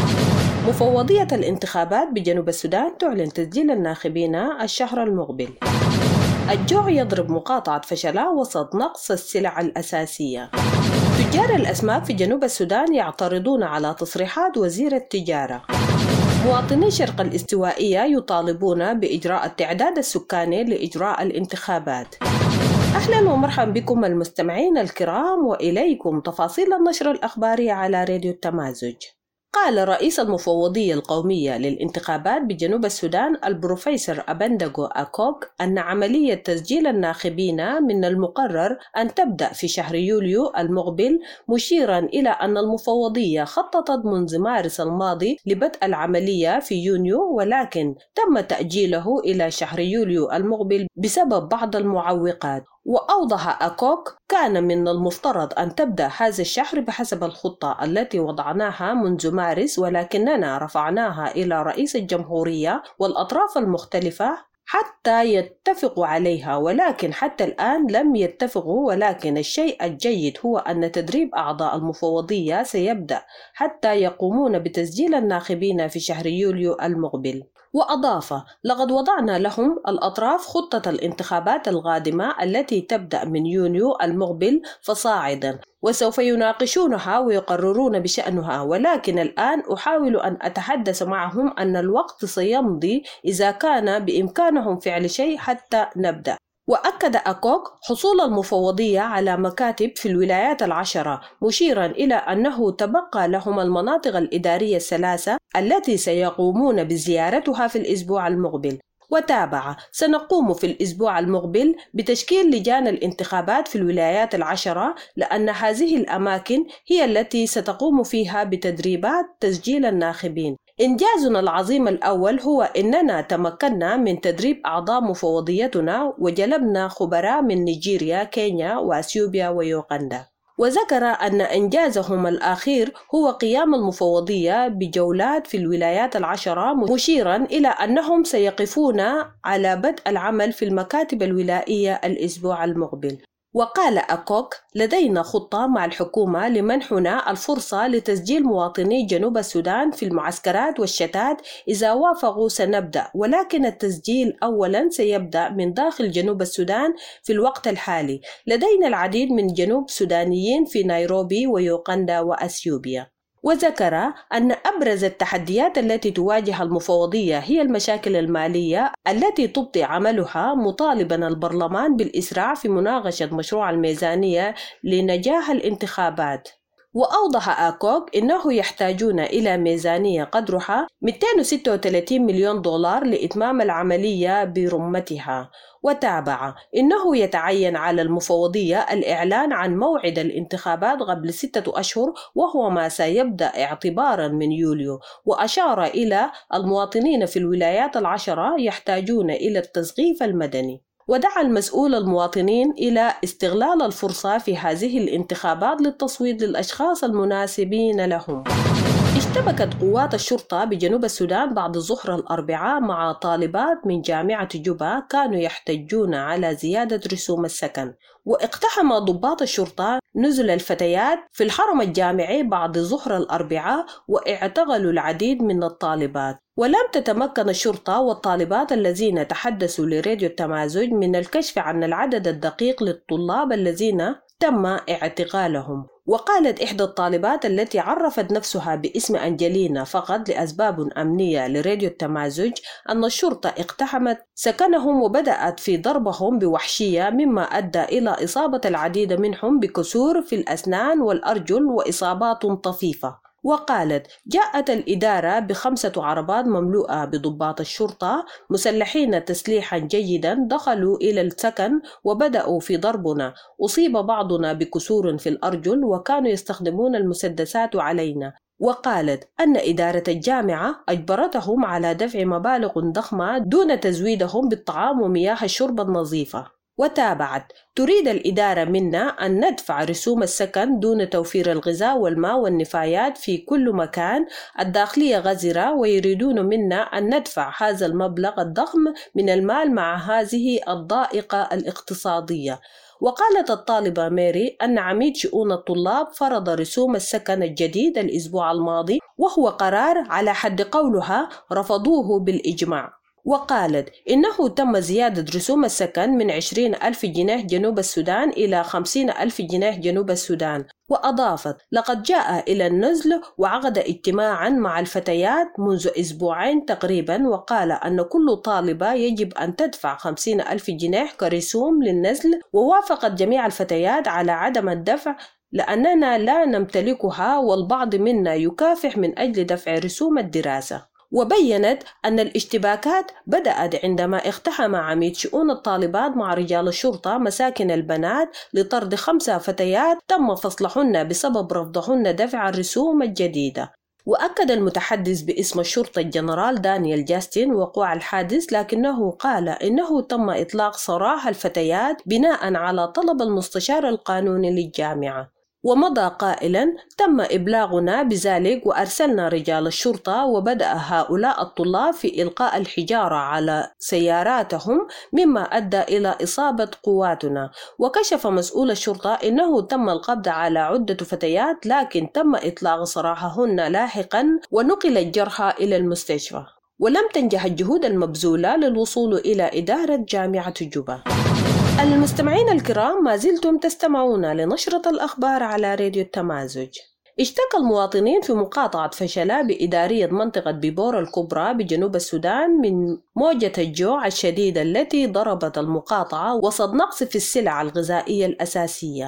مفوضية الانتخابات بجنوب السودان تعلن تسجيل الناخبين الشهر المقبل. الجوع يضرب مقاطعة فشلا وسط نقص السلع الأساسية. تجار الأسماك في جنوب السودان يعترضون على تصريحات وزير التجارة. مواطني شرق الاستوائية يطالبون بإجراء التعداد السكاني لإجراء الانتخابات. أهلا ومرحبا بكم المستمعين الكرام، وإليكم تفاصيل النشر الأخباري على راديو التمازج. قال رئيس المفوضية القومية للانتخابات بجنوب السودان البروفيسور أبندغو أكوك أن عملية تسجيل الناخبين من المقرر أن تبدأ في شهر يوليو المقبل، مشيرا إلى أن المفوضية خططت منذ مارس الماضي لبدء العملية في يونيو، ولكن تم تأجيله إلى شهر يوليو المقبل بسبب بعض المعوقات. وأوضح أكوك: كان من المفترض أن تبدأ هذا الشهر بحسب الخطة التي وضعناها منذ مارس، ولكننا رفعناها إلى رئيس الجمهورية والأطراف المختلفة حتى يتفقوا عليها، ولكن حتى الآن لم يتفقوا. ولكن الشيء الجيد هو أن تدريب أعضاء المفوضية سيبدأ حتى يقومون بتسجيل الناخبين في شهر يوليو المقبل. وأضاف: لقد وضعنا لهم الأطراف خطة الانتخابات القادمة التي تبدأ من يونيو المقبل فصاعدا، وسوف يناقشونها ويقررون بشأنها، ولكن الآن أحاول أن أتحدث معهم أن الوقت سيمضي إذا كان بإمكانهم فعل شيء حتى نبدأ. وأكد أكوك حصول المفوضية على مكاتب في الولايات 10، مشيرا إلى أنه تبقى لهم المناطق الإدارية 3 التي سيقومون بزيارتها في الأسبوع المقبل. وتابع: سنقوم في الأسبوع المقبل بتشكيل لجان الانتخابات في الولايات 10 لأن هذه الأماكن هي التي ستقوم فيها بتدريبات تسجيل الناخبين. إنجازنا العظيم الأول هو أننا تمكنا من تدريب أعضاء مفوضيتنا وجلبنا خبراء من نيجيريا، كينيا، وأثيوبيا ويوغندا. وذكر أن إنجازهم الأخير هو قيام المفوضية بجولات في الولايات 10 مشيرا إلى أنهم سيقفون على بدء العمل في المكاتب الولائية الأسبوع المقبل. وقال أكوك: لدينا خطة مع الحكومة لمنحنا الفرصة لتسجيل مواطني جنوب السودان في المعسكرات والشتات. إذا وافقوا سنبدأ، ولكن التسجيل أولا سيبدأ من داخل جنوب السودان في الوقت الحالي. لدينا العديد من جنوب سودانيين في نيروبي ويوغندا وأثيوبيا. وذكر أن أبرز التحديات التي تواجه المفوضية هي المشاكل المالية التي تبطئ عملها، مطالبا البرلمان بالإسراع في مناقشة مشروع الميزانية لنجاح الانتخابات. وأوضح أكوك أنه يحتاجون إلى ميزانية قدرها 236 مليون دولار لإتمام العملية برمتها. وتابع: إنه يتعين على المفوضية الإعلان عن موعد الانتخابات قبل 6 أشهر، وهو ما سيبدأ اعتبارا من يوليو. وأشار إلى المواطنين في الولايات 10 يحتاجون إلى التثقيف المدني. ودعا المسؤول المواطنين إلى استغلال الفرصة في هذه الانتخابات للتصويت للأشخاص المناسبين لهم. اشتبكت قوات الشرطة بجنوب السودان بعد ظهر الأربعاء مع طالبات من جامعة جوبا كانوا يحتجون على زيادة رسوم السكن. واقتحم ضباط الشرطة نزل الفتيات في الحرم الجامعي بعد ظهر الأربعاء واعتقلوا العديد من الطالبات. ولم تتمكن الشرطة والطالبات الذين تحدثوا لراديو التمازج من الكشف عن العدد الدقيق للطلاب الذين تم اعتقالهم. وقالت إحدى الطالبات التي عرفت نفسها باسم أنجلينا فقط لأسباب أمنية لراديو التمازج أن الشرطة اقتحمت سكنهم وبدأت في ضربهم بوحشية، مما أدى إلى إصابة العديد منهم بكسور في الأسنان والأرجل وإصابات طفيفة. وقالت: جاءت الإدارة ب5 عربات مملوءة بضباط الشرطة مسلحين تسليحا جيدا، دخلوا إلى السكن وبدأوا في ضربنا. أصيب بعضنا بكسور في الأرجل وكانوا يستخدمون المسدسات علينا. وقالت أن إدارة الجامعة أجبرتهم على دفع مبالغ ضخمة دون تزويدهم بالطعام ومياه الشرب النظيفة. وتابعت: تريد الإدارة منا أن ندفع رسوم السكن دون توفير الغذاء والماء والنفايات في كل مكان. الداخلية غزرة ويريدون منا أن ندفع هذا المبلغ الضخم من المال مع هذه الضائقة الاقتصادية. وقالت الطالبة ميري أن عميد شؤون الطلاب فرض رسوم السكن الجديد الأسبوع الماضي، وهو قرار على حد قولها رفضوه بالإجماع. وقالت إنه تم زيادة رسوم السكن من 20,000 جنيه جنوب السودان إلى 50,000 جنيه جنوب السودان. وأضافت: لقد جاء إلى النزل وعقد اجتماعا مع الفتيات منذ أسبوعين تقريبا، وقال أن كل طالبة يجب أن تدفع 50,000 جنيه كرسوم للنزل. ووافقت جميع الفتيات على عدم الدفع لأننا لا نمتلكها، والبعض منا يكافح من أجل دفع رسوم الدراسة. وبيّنت أن الاشتباكات بدأت عندما اقتحم عميد شؤون الطالبات مع رجال الشرطة مساكن البنات لطرد 5 فتيات تم فصلهن بسبب رفضهن دفع الرسوم الجديدة. وأكد المتحدث باسم الشرطة الجنرال دانيال جاستن وقوع الحادث، لكنه قال إنه تم إطلاق سراح الفتيات بناء على طلب المستشار القانوني للجامعة. ومضى قائلا: تم إبلاغنا بذلك وأرسلنا رجال الشرطة، وبدأ هؤلاء الطلاب في إلقاء الحجارة على سياراتهم مما أدى إلى إصابة قواتنا. وكشف مسؤول الشرطة إنه تم القبض على عدة فتيات، لكن تم إطلاق سراحهن لاحقا ونقل الجرحى إلى المستشفى. ولم تنجح الجهود المبذولة للوصول إلى إدارة جامعة جوبا. المستمعين الكرام، ما زلتم تستمعون لنشرة الأخبار على راديو التمازج. اشتكى المواطنين في مقاطعة فشلا بإدارية منطقة بيبور الكبرى بجنوب السودان من موجة الجوع الشديدة التي ضربت المقاطعة وسط نقص في السلع الغذائية الأساسية.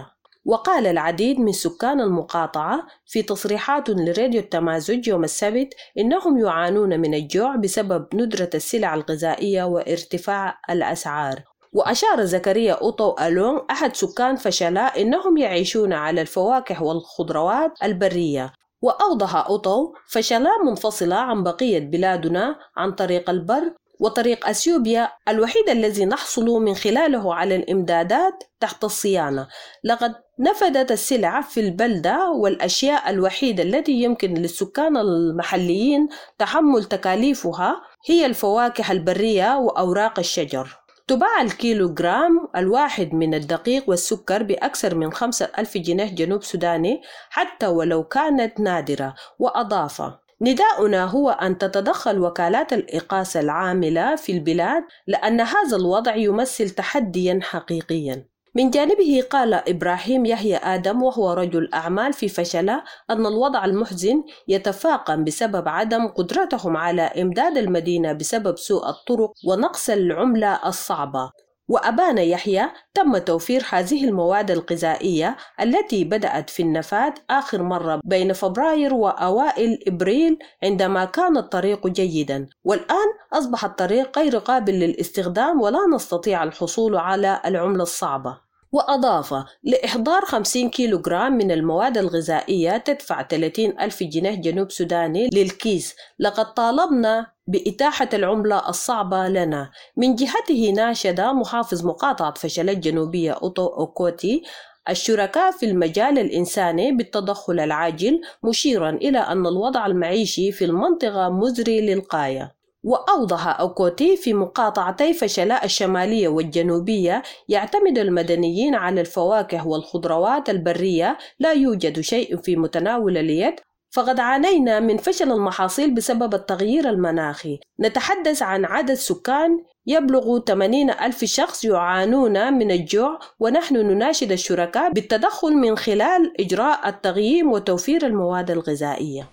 وقال العديد من سكان المقاطعة في تصريحات لراديو التمازج يوم السبت إنهم يعانون من الجوع بسبب ندرة السلع الغذائية وارتفاع الأسعار. وأشار زكريا أوتو ألونغ أحد سكان فشلا إنهم يعيشون على الفواكه والخضروات البرية. وأوضح أوتو فشلا منفصلة عن بقية بلادنا عن طريق البر وطريق أثيوبيا الوحيد الذي نحصل من خلاله على الإمدادات تحت الصيانة. لقد نفدت السلع في البلدة والأشياء الوحيدة التي يمكن للسكان المحليين تحمل تكاليفها هي الفواكه البرية وأوراق الشجر. تباع الكيلوغرام الواحد من الدقيق والسكر بأكثر من 5,000 جنيه جنوب سوداني حتى ولو كانت نادرة. وأضاف: نداؤنا هو أن تتدخل وكالات الإقاس العاملة في البلاد لأن هذا الوضع يمثل تحديا حقيقيا. من جانبه قال إبراهيم يحيى آدم وهو رجل أعمال في فشلا أن الوضع المحزن يتفاقم بسبب عدم قدرتهم على إمداد المدينة بسبب سوء الطرق ونقص العملة الصعبة. وأبان يحيى تم توفير هذه المواد الغذائية التي بدأت في النفاذ آخر مرة بين فبراير وأوائل إبريل عندما كان الطريق جيدا، والآن أصبح الطريق غير قابل للاستخدام ولا نستطيع الحصول على العملة الصعبة. وأضاف: لإحضار 50 كيلوغرام من المواد الغذائية تدفع 30,000 جنيه جنوب سوداني للكيس. لقد طالبنا بإتاحة العملة الصعبة لنا. من جهته ناشد محافظ مقاطعة فشلا الجنوبية أوتو أوكوتي الشركاء في المجال الإنساني بالتدخل العاجل، مشيرا إلى أن الوضع المعيشي في المنطقة مزري للغاية. وأوضح أوكوتي في مقاطعتي فشلا الشمالية والجنوبية يعتمد المدنيين على الفواكه والخضروات البرية، لا يوجد شيء في متناول اليد، فقد عانينا من فشل المحاصيل بسبب التغيير المناخي. نتحدث عن عدد سكان يبلغ 80,000 شخص يعانون من الجوع، ونحن نناشد الشركاء بالتدخل من خلال إجراء التغييم وتوفير المواد الغذائية.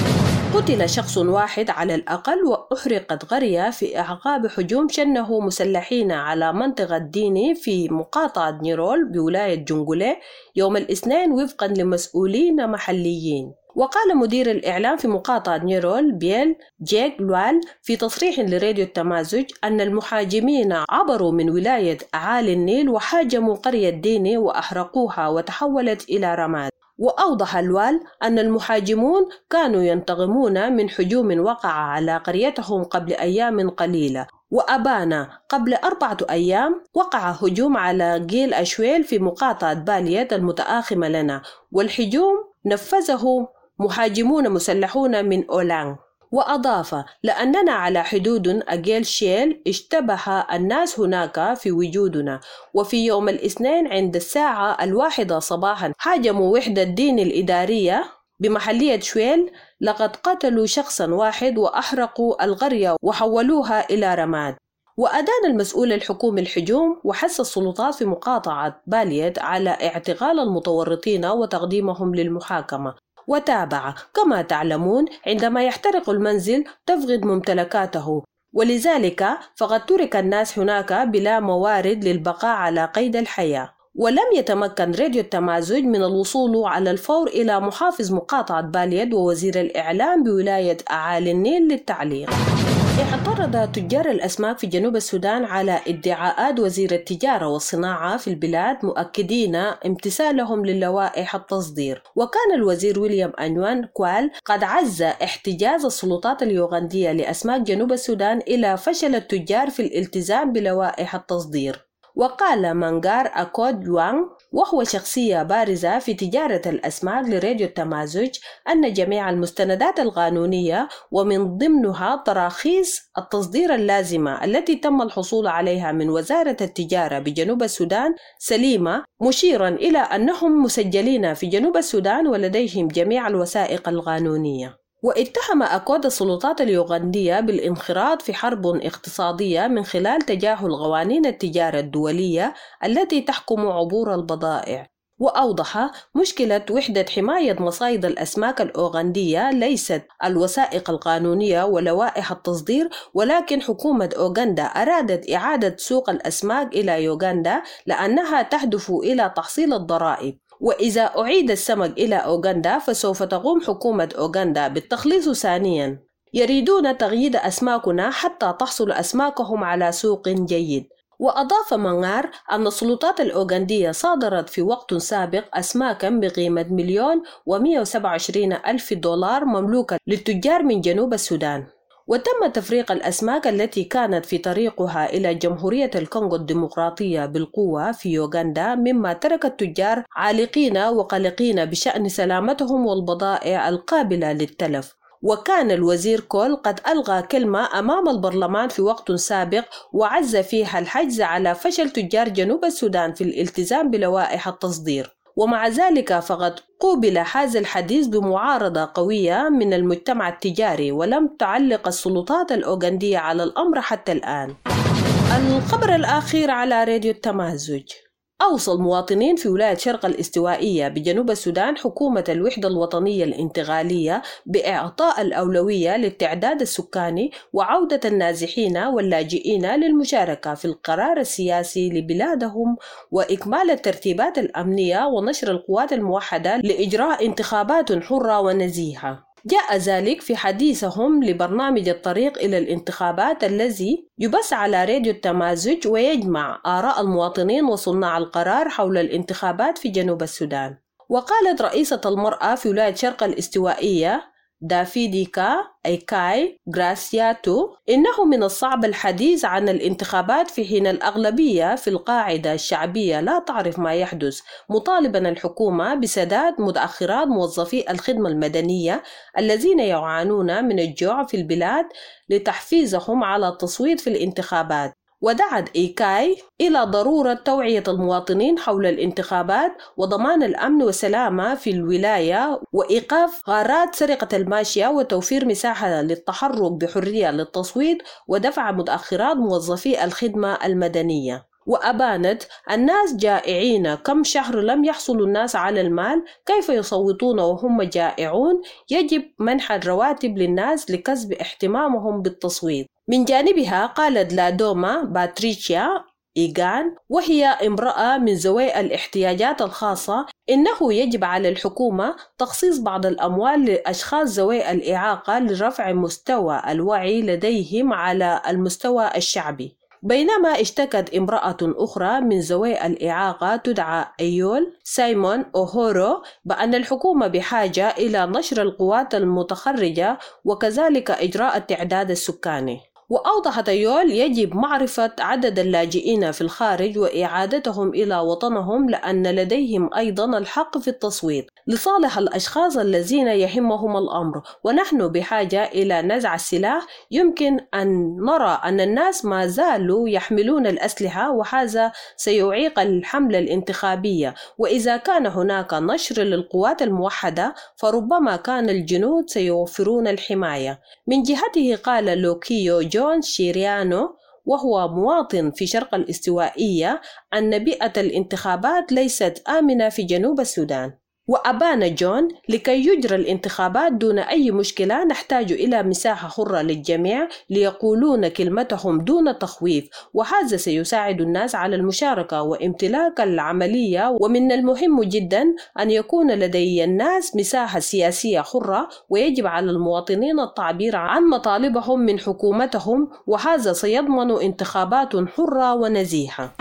قتل شخص واحد على الأقل وأحرقت قرية في أعقاب هجوم شنه مسلحين على منطقة ديني في مقاطعة نيرول بولاية جنجولي يوم الاثنين وفقا لمسؤولين محليين. وقال مدير الإعلام في مقاطعة نيرول بيل جيك لوال في تصريح لراديو التمازج أن المحاجمين عبروا من ولاية أعالي النيل وحاجموا قرية ديني وأحرقوها وتحولت إلى رماد. وأوضح الوال أن المحاجمون كانوا ينتقمون من هجوم وقع على قريتهم قبل أيام قليلة. وأبانا قبل 4 أيام وقع هجوم على جيل أشويل في مقاطعة بالية المتآخمة لنا، والهجوم نفذه محاجمون مسلحون من أولانغ. وأضاف: لأننا على حدود أجيل شيل اشتبه الناس هناك في وجودنا، وفي يوم الاثنين عند الساعة 1 صباحا هاجموا وحدة الدين الإدارية بمحلية شويل. لقد قتلوا شخصا واحد وأحرقوا القرية وحولوها إلى رماد. وأدان المسؤول الحكومي الهجوم، وحث السلطات في مقاطعة باليد على اعتقال المتورطين وتقديمهم للمحاكمة. وتابع: كما تعلمون عندما يحترق المنزل تفقد ممتلكاته، ولذلك فقد ترك الناس هناك بلا موارد للبقاء على قيد الحياة. ولم يتمكن راديو التمازج من الوصول على الفور إلى محافظ مقاطعة باليد ووزير الإعلام بولاية أعالي النيل للتعليق. اعترض تجار الأسماك في جنوب السودان على ادعاءات وزير التجارة والصناعة في البلاد، مؤكدين امتثالهم للوائح التصدير. وكان الوزير ويليام أنوان كوال قد عز احتجاز السلطات اليوغندية لأسماك جنوب السودان إلى فشل التجار في الالتزام بلوائح التصدير. وقال مانغار أكود يوانغ وهو شخصية بارزة في تجارة الأسماك لراديو التمازج أن جميع المستندات القانونية ومن ضمنها تراخيص التصدير اللازمة التي تم الحصول عليها من وزارة التجارة بجنوب السودان سليمة، مشيرا إلى أنهم مسجلين في جنوب السودان ولديهم جميع الوثائق القانونية. واتهم أكود السلطات اليوغندية بالانخراط في حرب اقتصادية من خلال تجاهل قوانين التجارة الدولية التي تحكم عبور البضائع. وأوضح: مشكلة وحدة حماية مصايد الأسماك الأوغندية ليست الوثائق القانونية ولوائح التصدير، ولكن حكومة أوغندا أرادت إعادة سوق الأسماك إلى يوغندا لأنها تهدف إلى تحصيل الضرائب. وإذا أعيد السمك إلى أوغندا فسوف تقوم حكومة أوغندا بالتخليص ثانياً. يريدون تغيير أسماكنا حتى تحصل أسماكهم على سوق جيد. وأضاف منغار أن السلطات الأوغندية صادرت في وقت سابق أسماكاً بقيمة $127,000 مملوكة للتجار من جنوب السودان. وتم تفريق الأسماك التي كانت في طريقها إلى جمهورية الكونغو الديمقراطية بالقوة في يوغندا، مما ترك التجار عالقين وقلقين بشأن سلامتهم والبضائع القابلة للتلف. وكان الوزير كول قد ألغى كلمة أمام البرلمان في وقت سابق وعز فيها الحجز على فشل تجار جنوب السودان في الالتزام بلوائح التصدير. ومع ذلك فقد قوبل هذا الحديث بمعارضة قوية من المجتمع التجاري، ولم تعلق السلطات الأوغندية على الأمر حتى الآن. الخبر الأخير على راديو التمازج. أوصى المواطنين في ولاية شرق الاستوائية بجنوب السودان حكومة الوحدة الوطنية الانتقالية بإعطاء الأولوية للتعداد السكاني وعودة النازحين واللاجئين للمشاركة في القرار السياسي لبلادهم، وإكمال الترتيبات الأمنية ونشر القوات الموحدة لإجراء انتخابات حرة ونزيهة. جاء ذلك في حديثهم لبرنامج الطريق إلى الانتخابات الذي يبث على راديو التمازج ويجمع آراء المواطنين وصناع القرار حول الانتخابات في جنوب السودان. وقالت رئيسة المرأة في ولاية شرق الاستوائية دافيديكا إيكاي غراسياتو إنه من الصعب الحديث عن الانتخابات في حين الأغلبية في القاعدة الشعبية لا تعرف ما يحدث، مطالبا الحكومة بسداد متأخرات موظفي الخدمة المدنية الذين يعانون من الجوع في البلاد لتحفيزهم على التصويت في الانتخابات. ودعت إيكاي إلى ضرورة توعية المواطنين حول الانتخابات وضمان الأمن والسلامة في الولاية وإيقاف غارات سرقة الماشية وتوفير مساحة للتحرك بحرية للتصويت ودفع متأخرات موظفي الخدمة المدنية. وأبانت الناس جائعين، كم شهر لم يحصل الناس على المال، كيف يصوتون وهم جائعون؟ يجب منح الرواتب للناس لكسب اهتمامهم بالتصويت. من جانبها قالت لادوما باتريشيا إيغان وهي امرأة من ذوي الاحتياجات الخاصة إنه يجب على الحكومة تخصيص بعض الأموال لأشخاص ذوي الإعاقة لرفع مستوى الوعي لديهم على المستوى الشعبي. بينما اشتكت امرأة أخرى من ذوي الإعاقة تدعى أيول سايمون أوهورو بأن الحكومة بحاجة إلى نشر القوات المتخرجة وكذلك إجراء التعداد السكاني. وأوضحت أيول يجب معرفة عدد اللاجئين في الخارج وإعادتهم إلى وطنهم لأن لديهم أيضا الحق في التصويت لصالح الأشخاص الذين يهمهم الأمر، ونحن بحاجة إلى نزع السلاح. يمكن أن نرى أن الناس ما زالوا يحملون الأسلحة وهذا سيعيق الحملة الانتخابية، وإذا كان هناك نشر للقوات الموحدة فربما كان الجنود سيوفرون الحماية. من جهته قال لوكيو جون شيريانو وهو مواطن في شرق الاستوائية أن بيئة الانتخابات ليست آمنة في جنوب السودان. وأبان جون لكي يجرى الانتخابات دون أي مشكلة نحتاج إلى مساحة حرة للجميع ليقولون كلمتهم دون تخويف، وهذا سيساعد الناس على المشاركة وامتلاك العملية. ومن المهم جدا أن يكون لدي الناس مساحة سياسية حرة، ويجب على المواطنين التعبير عن مطالبهم من حكومتهم، وهذا سيضمن انتخابات حرة ونزيهة.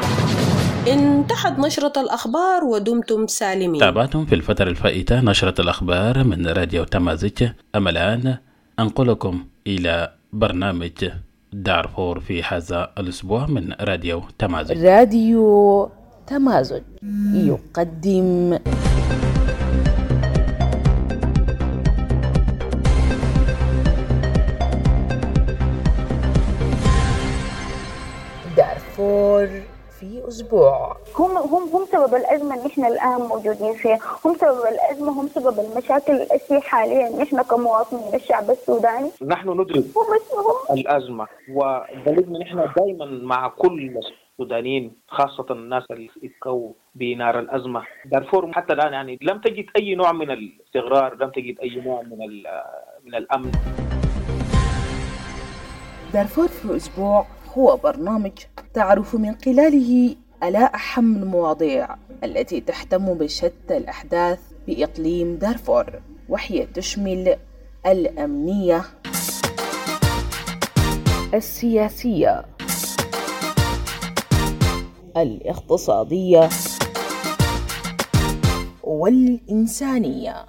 انتهت نشرة الأخبار ودمتم سالمين. تابعتم في الفترة الفائتة نشرة الأخبار من راديو تمازج. أما الآن أنقلكم إلى برنامج دارفور في هذا الأسبوع من راديو تمازج. راديو تمازج يقدم دارفور في أسبوع. هم سبب الأزمة اللي إحنا الآن موجودين فيها، هم سبب الأزمة، هم سبب المشاكل التي حاليا إحنا كمواطنين الشعب السوداني. نحن ندرك الأزمة ودليل إن إحنا دائما مع كل السودانيين خاصة الناس اللي يتكوا بنار الأزمة. دارفور حتى الآن يعني لم تجد أي نوع من الاستقرار، لم تجد أي نوع من الأمن. دارفور في أسبوع هو برنامج تعرف من خلاله على أهم المواضيع التي تهتم بشتى الأحداث بإقليم دارفور، وهي تشمل الأمنية، السياسية، الاقتصادية، والإنسانية.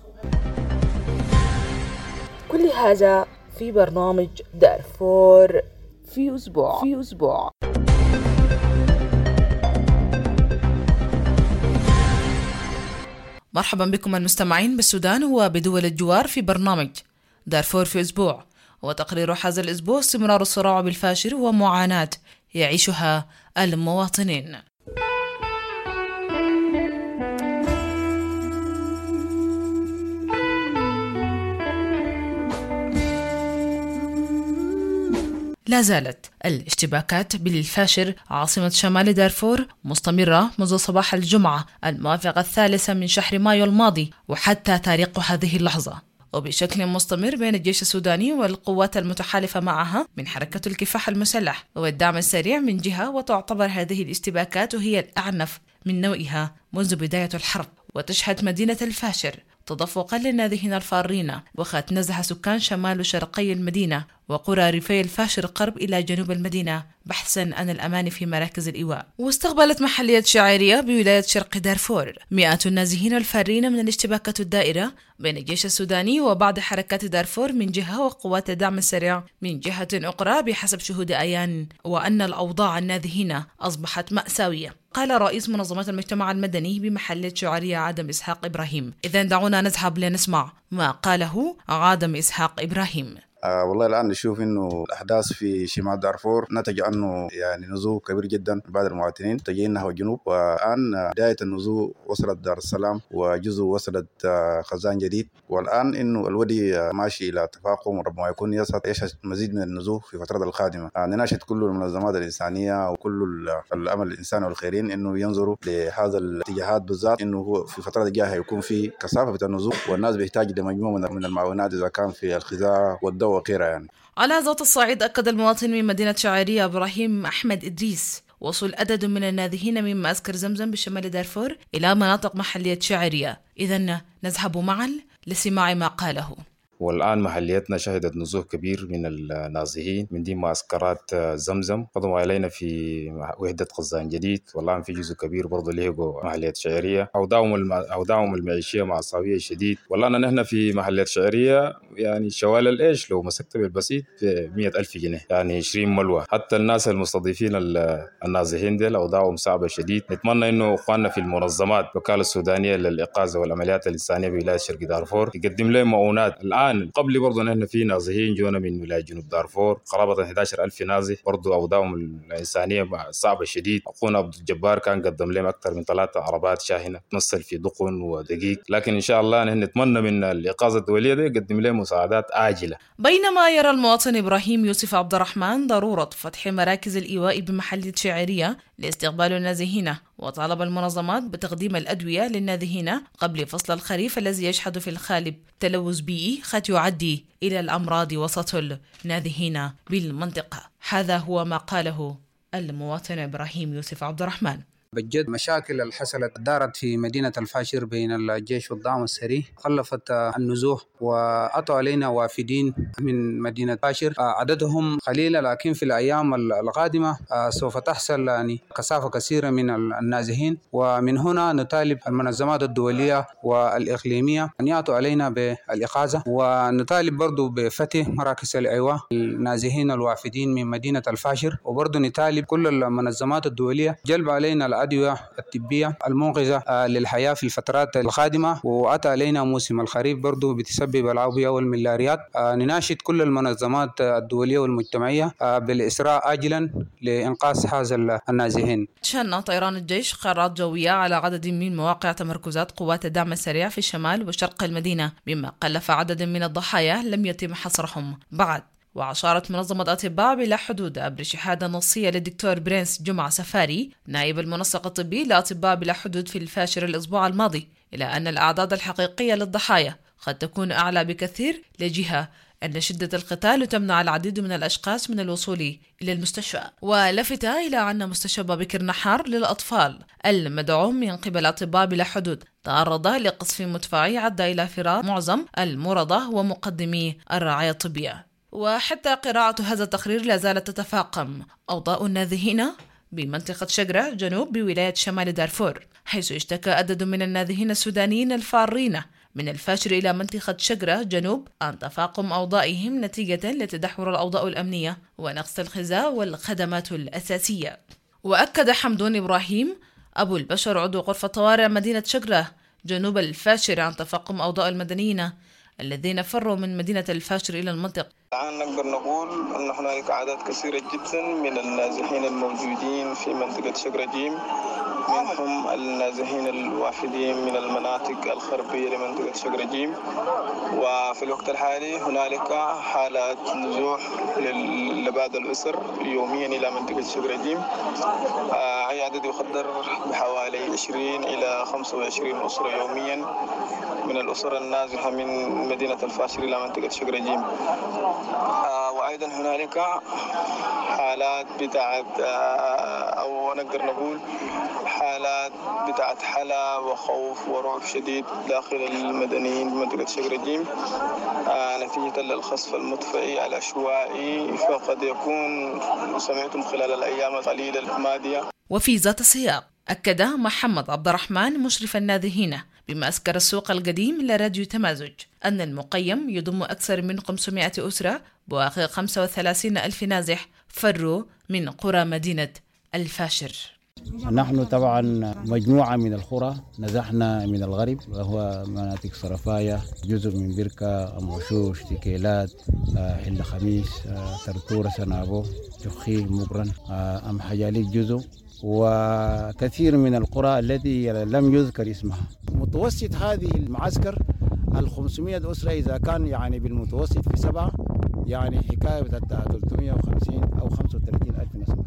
كل هذا في برنامج دارفور في أسبوع. مرحبا بكم المستمعين بالسودان وبدول الجوار في برنامج دارفور في أسبوع، وتقرير هذا الأسبوع استمرار الصراع بالفاشر ومعاناة يعيشها المواطنين. لا زالت الاشتباكات بالفاشر عاصمة شمال دارفور مستمرة منذ صباح الجمعة الموافق 3 من شهر مايو الماضي وحتى تاريخ هذه اللحظة، وبشكل مستمر بين الجيش السوداني والقوات المتحالفة معها من حركة الكفاح المسلح والدعم السريع من جهة، وتعتبر هذه الاشتباكات هي الأعنف من نوعها منذ بداية الحرب، وتشهد مدينة الفاشر تدفقا للنازحين الفارين، وقد نزح سكان شمال وشرقي المدينة وقرى ريفي الفاشر قرب إلى جنوب المدينة بحثا عن الأمان في مراكز الإيواء. واستقبلت محلية شاعرية بولاية شرق دارفور مئات النازحين الفارين من الاشتباكات الدائرة بين الجيش السوداني وبعض حركات دارفور من جهة وقوات الدعم السريع من جهة أخرى بحسب شهود أعيان، وأن الأوضاع النازحين أصبحت مأساوية. قال رئيس منظمة المجتمع المدني بمحلية شاعرية عادم إسحاق إبراهيم. إذن دعونا نذهب لنسمع ما قاله عادم إسحاق إبراهيم. والله الآن نشوف إنه الأحداث في شمال دارفور نتج عنه يعني نزوح كبير جدا بعض المواطنين متجهين نحو الجنوب، والآن بداية النزوح وصلت دار السلام وجزء وصلت خزان جديد، والآن إنه الودي ماشي إلى تفاقم، وربما يكون يشهد مزيد من النزوح في فترة القادمة. نناشد كل المنظمات الإنسانية وكل الأمل الإنساني والخيرين إنه ينظروا لهذا الاتجاهات بالذات، إنه هو في فترة الجاية يكون في كثافة في النزوح، والناس بيحتاج لمجموعة من المعونات إذا كان في الغذاء والدواء وغيرها يعني. على ذات الصعيد أكد المواطن من مدينة شاعرية إبراهيم أحمد إدريس وصول عدد من النازحين من معسكر زمزم بشمال دارفور إلى مناطق محلية شاعرية. إذن نذهب معا لسماع ما قاله. والآن محليتنا شهدت نزوح كبير من النازحين من دي معسكرات زمزم، قدموا علينا في وحدة خزان جديد، والآن في جزء كبير برضه لهجوا محلية شعرية. أوضاعهم المعيشية مأساوية شديد. والآن نحن في محلية شعرية يعني شوال الإيش لو مسكت بالبسيط ب 100,000 جنيه، يعني 20 ملوى. حتى الناس المستضيفين النازحين دي أوضاعهم صعبة شديد. نتمنى إنه إخواننا في المنظمات الوكالة السودانية للإنقاذ والعمليات الإنسانية بولاية شرق دارفور يقدم لهم معونات. الآن قبل برضه نحن في نازحين جونا من ولاية جنوب دارفور قرابة 11,000 نازح، برضه أوضاعهم الإنسانية صعبة شديد. أخونا عبد الجبار كان قدم لهم أكثر من 3 عربات شاحنة تمثل في دقن ودقيق، لكن إن شاء الله نحن نتمنى من الإنقاذ الدولية دي يقدم لهم مساعدات عاجلة. بينما يرى المواطن إبراهيم يوسف عبد الرحمن ضرورة فتح مراكز الإيواء بمحلية شاعرية لاستقبال النازحين، وطالب المنظمات بتقديم الأدوية للنازحين قبل فصل الخريف الذي يشهد في الغالب تلوث بيئي قد يؤدي إلى الأمراض وسط النازحين بالمنطقة. هذا هو ما قاله المواطن إبراهيم يوسف عبد الرحمن. بجد مشاكل اللي حصلت دارت في مدينة الفاشر بين الجيش والدعم السريع خلفت النزوح، وأتوا علينا وافدين من مدينة فاشر عددهم قليلة، لكن في الأيام القادمة سوف تحصل يعني كثافة كثيرة من النازحين، ومن هنا نطالب المنظمات الدولية والإقليمية أن يأتوا علينا بالإغاثة، ونطالب برضو بفتح مراكز الإيواء للنازحين الوافدين من مدينة الفاشر، وبرضو نطالب كل المنظمات الدولية جلب علينا الأدوية الطبية المنقذة للحياة في الفترات القادمة. وأتى علينا موسم الخريف برضو بتسبب الأوبئة والملاريات. نناشد كل المنظمات الدولية والمجتمعية بالإسراع آجلا لإنقاذ هذا النازحين. شن طيران الجيش قرارات جوية على عدد من مواقع تمركزات قوات الدعم السريع في شمال وشرق المدينة، مما كلف عدد من الضحايا لم يتم حصرهم بعد. وأشارت منظمة أطباء بلا حدود عبر شهادة نصية للدكتور برنس جمعة سفاري نائب المنسق الطبي لأطباء بلا حدود في الفاشر الأسبوع الماضي إلى أن الأعداد الحقيقية للضحايا قد تكون أعلى بكثير لجهة أن شدة القتال تمنع العديد من الأشخاص من الوصول إلى المستشفى. ولفت إلى أن مستشفى بكر نحار للأطفال المدعوم من قبل أطباء بلا حدود تعرض لقصف مدفعي أدى إلى فرار معظم المرضى ومقدمي الرعاية الطبية. وحتى قراءة هذا التقرير لا زالت تتفاقم أوضاع النازحين بمنطقة شجرة جنوب بولاية شمال دارفور، حيث اشتكى عدد من النازحين السودانيين الفارين من الفاشر إلى منطقة شجرة جنوب عن تفاقم أوضاعهم نتيجة لتدهور الأوضاع الأمنية ونقص الغذاء والخدمات الأساسية. وأكد حمدون إبراهيم أبو البشر عضو غرفة طوارئ مدينة شجرة جنوب الفاشر عن تفاقم أوضاع المدنيين الذين فروا من مدينة الفاشر إلى المنطقة. الآن نقدر نقول أن هناك أعداد كثيرة جدا من النازحين الموجودين في منطقة شجرة جيم، منهم النازحين الوافدين من المناطق الغربية لمنطقة شجرة جيم. وفي الوقت الحالي هنالك حالات نزوح لبعض الأسر يوميا إلى منطقة شجرة جيم، أي عدد يقدر بحوالي 20 إلى 25 أسرة يوميا من الأسر النازحة من مدينة الفاشر إلى منطقة شجرة جيم. وأيضا هنالك حالات بتاعت أو نقدر نقول حالات بتاعت حلا وخوف ورعب شديد داخل المدنيين بمنطقة شجرة جيم نتيجة للقصف المدفعي العشوائي، فقد يكون سمعتم خلال الأيام القليلة الماضية. وفي ذات السياق أكد محمد عبد الرحمن مشرف النازحين بمعسكر السوق القديم لراديو تمازج أن المقيم يضم أكثر من 500 أسرة بواقع 35,000 نازح فروا من قرى مدينة الفاشر. نحن طبعا مجموعة من القرى نزحنا من الغرب وهو مناطق صرفاية، جزر من بركة، أموشوش، تكيلات، حل خميس، ترتورة، سنابو، شخي، مقرن، أم حجاليك جزر، وكثير من القرى التي لم يذكر اسمها. متوسط هذه المعسكر 500 أسرة إذا كان يعني بالمتوسط في 7 يعني حكاية بتاعت 350 أو 35 ألف نسمة.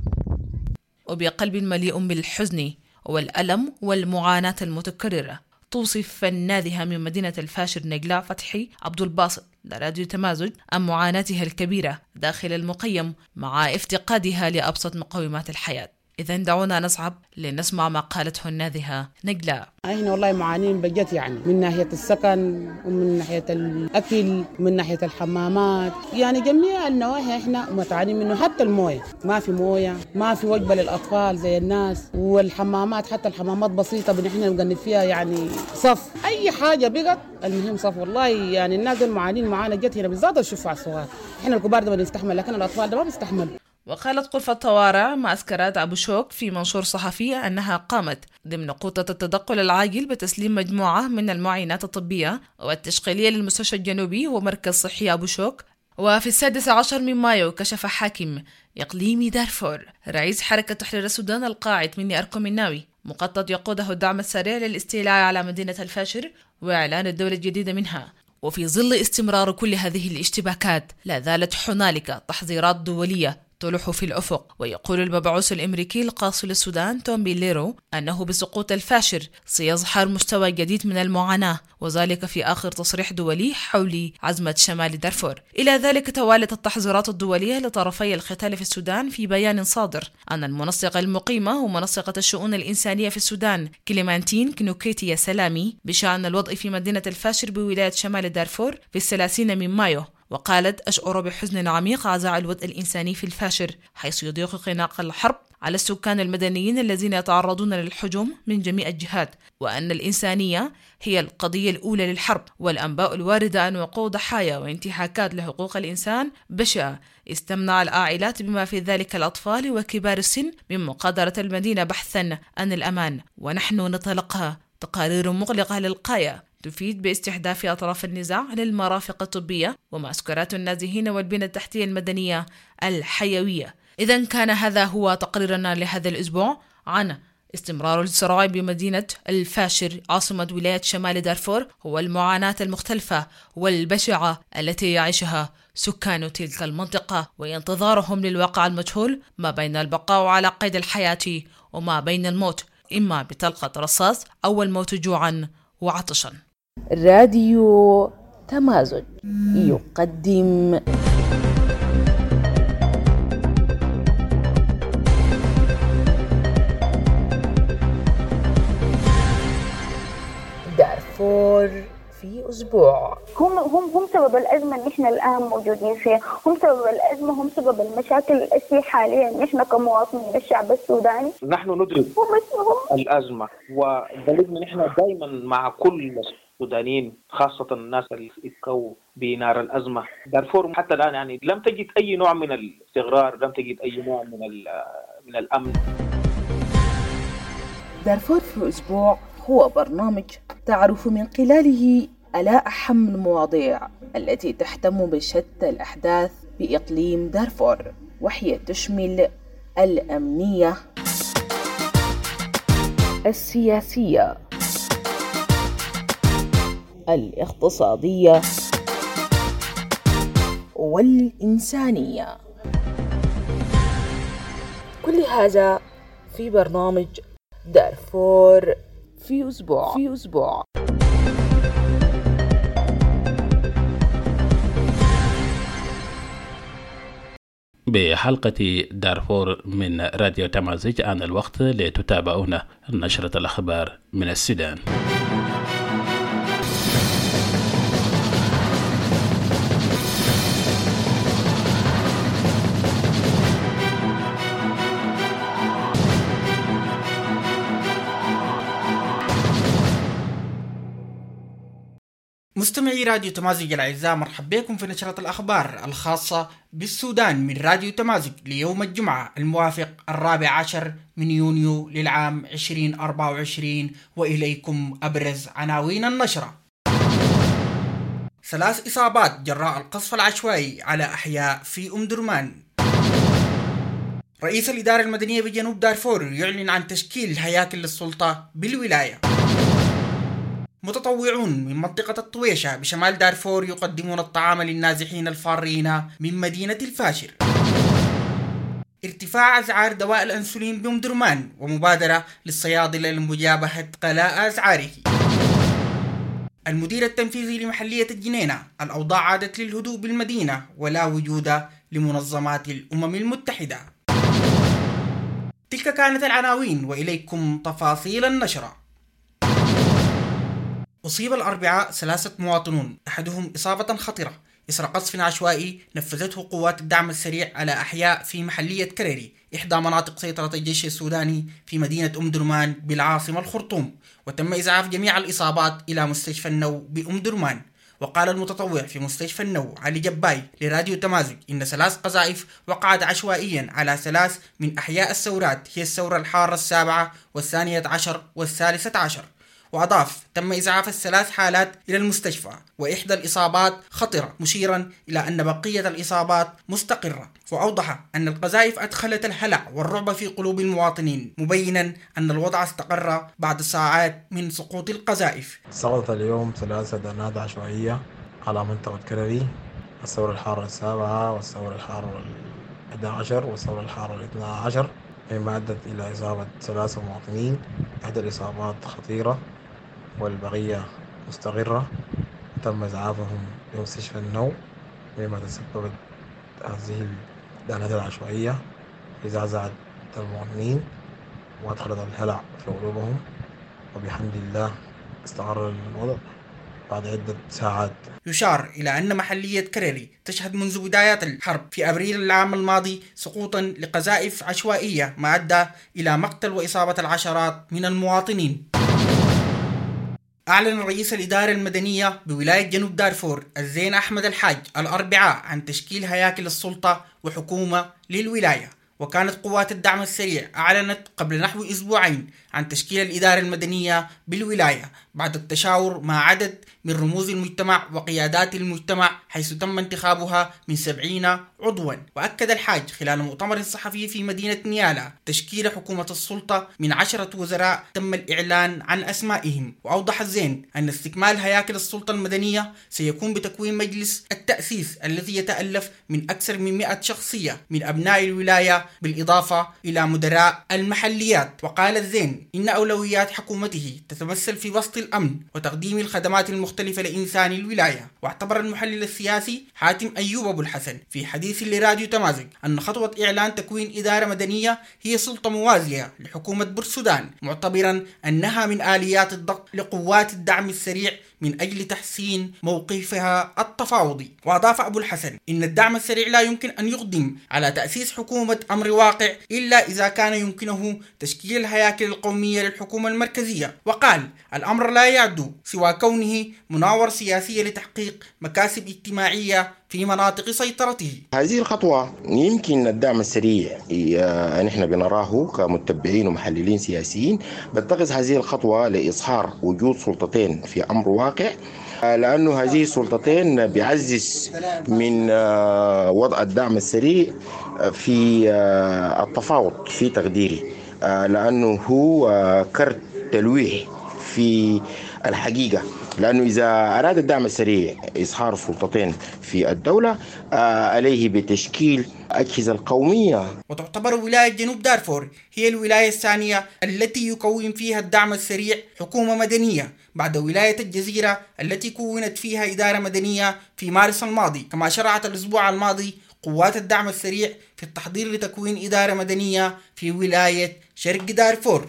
وبقلب مليء بالحزن والألم والمعاناة المتكررة توصف النازحة من مدينة الفاشر نجلاء فتحي عبد الباسط لراديو تمازج عن معاناتها الكبيرة داخل المقيم مع افتقادها لأبسط مقومات الحياة. إذن دعونا نصعب لنسمع ما قالته النازحة نجلاء. احنا والله معانين بجد، يعني من ناحية السكن ومن ناحية الأكل ومن ناحية الحمامات، يعني جميع النواحي احنا متعانين منه. حتى الموية ما في موية، ما في وجبة للأطفال زي الناس، والحمامات حتى الحمامات بسيطة بنحن نقنب فيها يعني صف، أي حاجة بقت المهم صف. والله يعني الناس المعانين معانا جد هنا بالذات الشفاء الصغار، احنا الكبار ده بنستحمل لكن الأطفال ده ما بيستحمل. وقالت غرفة طوارئ معسكرات أبو شوك في منشور صحفي أنها قامت ضمن خطة التدخل العاجل بتسليم مجموعة من المعاينات الطبية والتشغيلية للمستشفى الجنوبي ومركز صحي أبو شوك. وفي 16 من مايو كشف حاكم إقليمي دارفور رئيس حركة تحرير السودان القاعد مني أركم الناوي مخطط يقوده الدعم السريع للاستيلاء على مدينة الفاشر وإعلان الدولة الجديدة منها. وفي ظل استمرار كل هذه الاشتباكات لا زالت هنالك تحذيرات دولية تلوح في الأفق. ويقول المبعوث الأمريكي القاصي للسودان توم بيليرو أنه بسقوط الفاشر سيظهر مستوى جديد من المعاناة، وذلك في آخر تصريح دولي حول عزمة شمال دارفور. إلى ذلك توالت التحذيرات الدولية لطرفي القتال في السودان في بيان صادر عن المنسقة المقيمة ومنسقة الشؤون الإنسانية في السودان كليمانتين كنوكيتيا سلامي بشأن الوضع في مدينة الفاشر بولاية شمال دارفور في 30 من مايو. وقالت: أشعر بحزن عميق عزاء الوضع الإنساني في الفاشر، حيث يضيق خناق الحرب على السكان المدنيين الذين يتعرضون للهجوم من جميع الجهات، وأن الإنسانية هي القضية الأولى للحرب. والأنباء الواردة عن وقوع ضحايا وانتهاكات لحقوق الإنسان بشعة استمنع العائلات بما في ذلك الأطفال وكبار السن من مقادرة المدينة بحثا عن الأمان. ونحن نتلقى تقارير مغلقة للغاية تفيد باستهداف أطراف النزاع للمرافق الطبية ومعسكرات النازحين والبنى التحتية المدنية الحيوية. إذن كان هذا هو تقريرنا لهذا الأسبوع عن استمرار الصراع بمدينة الفاشر عاصمة ولاية شمال دارفور والمعاناة المختلفة والبشعة التي يعيشها سكان تلك المنطقة، وانتظارهم للواقع المجهول ما بين البقاء على قيد الحياة وما بين الموت إما بطلقة رصاص أو الموت جوعا وعطشا. راديو تمازج يقدم دارفور في أسبوع. هم سبب الأزمة اللي إحنا الآن موجودين فيها، هم سبب الأزمة، هم سبب المشاكل التي حاليا إحنا كمواطنين الشعب السوداني. نحن ندرك الأزمة، ودليل من إحنا دائما مع كل السودانيين خاصة الناس اللي يبكوا بنار الأزمة. دارفور حتى الآن يعني لم تجد أي نوع من الاستقرار، لم تجد أي نوع من الأمن. دارفور في أسبوع هو برنامج تعرف من خلاله على أهم المواضيع التي تهتم بشتى الأحداث بإقليم دارفور، وهي تشمل الأمنية، السياسية، الاقتصادية والإنسانية. كل هذا في برنامج دارفور في أسبوع. بحلقة دارفور من راديو تمازج آن الوقت لتتابعون نشرة الأخبار من السودان. مستمعي راديو تمازج الأعزاء، مرحبا بكم في نشرة الأخبار الخاصة بالسودان من راديو تمازج ليوم الجمعة الموافق 14 من يونيو للعام 2024، وإليكم أبرز عناوين النشرة. 3 إصابات جراء القصف العشوائي على أحياء في أم درمان. رئيس الإدارة المدنية بجنوب دارفور يعلن عن تشكيل هياكل للسلطة بالولاية. متطوعون من منطقة الطويشة بشمال دارفور يقدمون الطعام للنازحين الفارين من مدينة الفاشر. ارتفاع أسعار دواء الأنسولين بأم درمان، ومبادرة للصيادلة لمجابهة غلاء أسعاره. المدير التنفيذي لمحلية الجنينة: الأوضاع عادت للهدوء بالمدينة ولا وجود لمنظمات الأمم المتحدة. تلك كانت العناوين، وإليكم تفاصيل النشرة. أصيب الأربعاء 3 مواطنون، أحدهم إصابة خطرة إثر قصف عشوائي نفذته قوات الدعم السريع على أحياء في محلية كريري، إحدى مناطق سيطرة الجيش السوداني في مدينة أم درمان بالعاصمة الخرطوم، وتم إسعاف جميع الإصابات إلى مستشفى النو بأم درمان. وقال المتطوع في مستشفى النو علي جباي لراديو تمازج إن 3 قذائف وقعت عشوائيا على 3 من أحياء الثورات، هي الثورة الحارة 7 و12 و13. وأضاف تم إسعاف 3 حالات إلى المستشفى، وإحدى الإصابات خطرة، مشيرا إلى أن بقية الإصابات مستقرة. وأوضح أن القذائف أدخلت الهلع والرعب في قلوب المواطنين، مبينا أن الوضع استقر بعد ساعات من سقوط القذائف. سقطت اليوم 3 دانات عشوائية على منطقة كرري، الثورة الحارة 7 والثورة الحارة 11 والثورة الحارة 12، مما أدت إلى إصابة 3 مواطنين. إحدى الإصابات خطيرة والبقية مستقرة، تم إسعافهم لمستشفى النو، مما تسببت هذه الدانات العشوائية في زعزعة المواطنين وأدخلت الهلع في قلوبهم، وبحمد الله استقر الوضع بعد عدة ساعات. يشار إلى أن محلية كريري تشهد منذ بدايات الحرب في أبريل العام الماضي سقوطا لقذائف عشوائية، ما أدى إلى مقتل وإصابة العشرات من المواطنين. أعلن رئيس الإدارة المدنية بولاية جنوب دارفور الزين أحمد الحاج الأربعاء عن تشكيل هياكل السلطة وحكومة للولاية. وكانت قوات الدعم السريع أعلنت قبل نحو 2 أسبوع عن تشكيل الإدارة المدنية بالولاية بعد التشاور مع عدد من رموز المجتمع وقيادات المجتمع، حيث تم انتخابها من 70 عضوا. وأكد الحاج خلال مؤتمر صحفي في مدينة نيالا تشكيل حكومة السلطة من 10 وزراء تم الإعلان عن أسمائهم. وأوضح الزين أن استكمال هياكل السلطة المدنية سيكون بتكوين مجلس التأسيس الذي يتألف من أكثر من 100 شخصية من أبناء الولاية بالإضافة إلى مدراء المحليات. وقال الزين إن أولويات حكومته تتمثل في بسط الأمن وتقديم الخدمات المختلفة لإنسان الولاية. واعتبر المحلل السياسي حاتم أيوب أبو الحسن في حديث لراديو تمازج أن خطوة إعلان تكوين إدارة مدنية هي سلطة موازية لحكومة بورسودان، معتبرا أنها من آليات الضغط لقوات الدعم السريع من أجل تحسين موقفها التفاوضي. وأضاف أبو الحسن إن الدعم السريع لا يمكن أن يقدم على تأسيس حكومة أمر واقع إلا إذا كان يمكنه تشكيل الهياكل القومية للحكومة المركزية. وقال الأمر لا يعد سوى كونه مناور سياسية لتحقيق مكاسب اجتماعية في مناطق سيطرته. هذه الخطوة يمكن الدعم السريع نحن بنراه كمتبعين ومحللين سياسيين بتخذ هذه الخطوة لإظهار وجود سلطتين في أمر واقع، لأنه هذه السلطتين بيعزز من وضع الدعم السريع في التفاوض في تقديري، لأنه هو كرت تلويح في الحقيقة، لأنه إذا أراد الدعم السريع إظهار سلطتين في الدولة عليه بتشكيل أجهزة القومية. وتعتبر ولاية جنوب دارفور هي الولاية الثانية التي يكون فيها الدعم السريع حكومة مدنية بعد ولاية الجزيرة التي كونت فيها إدارة مدنية في مارس الماضي. كما شرعت الأسبوع الماضي قوات الدعم السريع في التحضير لتكوين إدارة مدنية في ولاية شرق دارفور.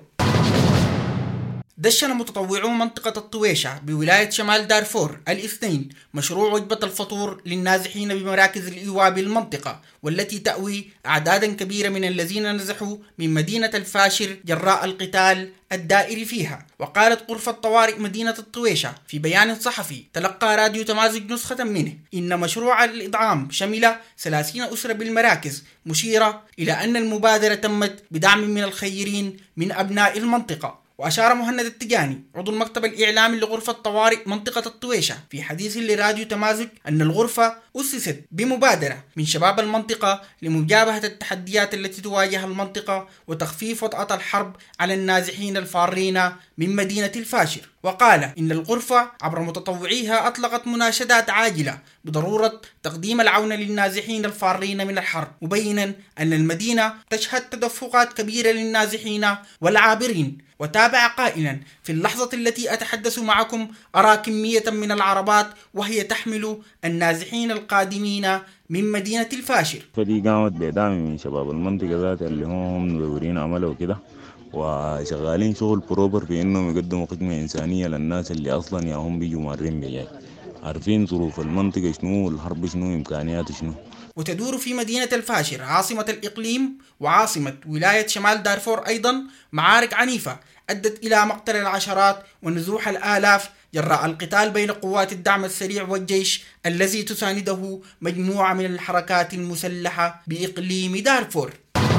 دشن متطوعون منطقة الطويشة بولاية شمال دارفور الاثنين مشروع وجبة الفطور للنازحين بمراكز الإيواء بالمنطقة، والتي تأوي أعدادا كبيرة من الذين نزحوا من مدينة الفاشر جراء القتال الدائري فيها. وقالت غرفة طوارئ مدينة الطويشة في بيان صحفي تلقى راديو تمازج نسخة منه إن مشروع الإطعام شمل 30 أسرة بالمراكز، مشيرة إلى أن المبادرة تمت بدعم من الخيرين من أبناء المنطقة. وأشار مهند التجاني عضو المكتب الإعلامي لغرفة طوارئ منطقة الطويشة في حديث لراديو تمازج أن الغرفة أسست بمبادرة من شباب المنطقة لمجابهة التحديات التي تواجه المنطقة وتخفيف وطأة الحرب على النازحين الفارين من مدينة الفاشر. وقال إن الغرفة عبر متطوعيها أطلقت مناشدات عاجلة بضرورة تقديم العون للنازحين الفارين من الحرب، مبينا أن المدينة تشهد تدفقات كبيرة للنازحين والعابرين. وتابع قائلا في اللحظة التي أتحدث معكم أرى كمية من العربات وهي تحمل النازحين القادمين من مدينة الفاشر. فدي قامت بدعم من شباب المنطقة ذات اللي هم مدورين عمله وكده، وشغالين شغل بروبر في انهم يقدموا خدمة إنسانية للناس اللي أصلا هم بيجوا مارين بجاي، عارفين ظروف المنطقة شنو والحرب شنو إمكانيات شنو. وتدور في مدينة الفاشر عاصمة الإقليم وعاصمة ولاية شمال دارفور أيضا معارك عنيفة أدت إلى مقتل العشرات ونزوح الآلاف جراء القتال بين قوات الدعم السريع والجيش الذي تسانده مجموعة من الحركات المسلحة بإقليم دارفور.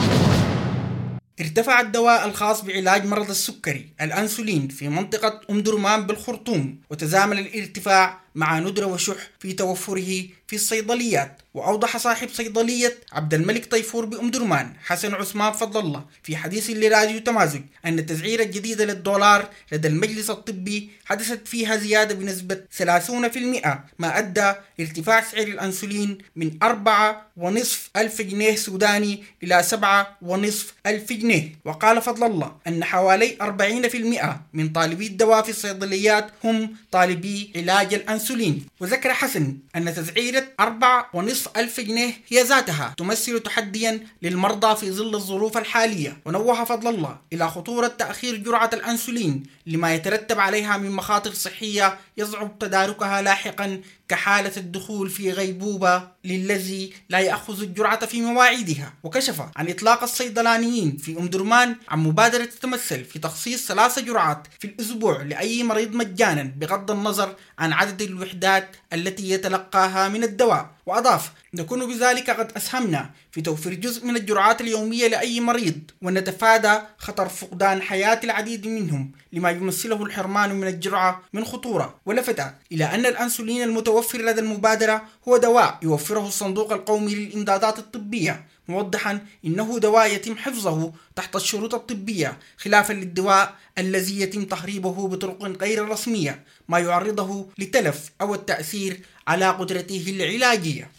ارتفع الدواء الخاص بعلاج مرض السكري الأنسولين في منطقة أم درمان بالخرطوم، وتزامن الارتفاع مع ندرة وشح في توفره في الصيدليات. وأوضح صاحب صيدلية عبد الملك طيفور بأم درمان حسن عثمان فضل الله في حديث لراديو تمازج أن التسعيرة الجديدة للدولار لدى المجلس الطبي حدثت فيها زيادة بنسبة 30%، ما أدى ارتفاع سعر الأنسولين من 4.5 ألف جنيه سوداني إلى 7.5 ألف جنيه. وقال فضل الله أن حوالي 40% من طالبي الدواء في الصيدليات هم طالبي علاج الأنسولين. وذكر حسن أن تسعيرة 4.5 ألف جنيه هي ذاتها تمثل تحديا للمرضى في ظل الظروف الحالية. ونوه فضل الله إلى خطورة تأخير جرعة الأنسولين لما يترتب عليها من مخاطر صحية يصعب تداركها لاحقا، كحالة الدخول في غيبوبة للذي لا يأخذ الجرعة في مواعيدها. وكشف عن إطلاق الصيدلانيين في أم درمان عن مبادرة تتمثل في تخصيص 3 جرعات في الأسبوع لأي مريض مجانا بغض النظر عن عدد الوحدات التي يتلقاها من الدواء. وأضاف: نكون بذلك قد أسهمنا في توفير جزء من الجرعات اليومية لأي مريض، ونتفادى خطر فقدان حياة العديد منهم لما يمثله الحرمان من الجرعة من خطورة. ولفت إلى أن الأنسولين المتوفر لدى المبادرة هو دواء يوفره الصندوق القومي للإمدادات الطبية، موضحا إنه دواء يتم حفظه تحت الشروط الطبية، خلافا للدواء الذي يتم تهريبه بطرق غير رسمية، ما يعرضه لتلف أو التأثير على قدرته العلاجية.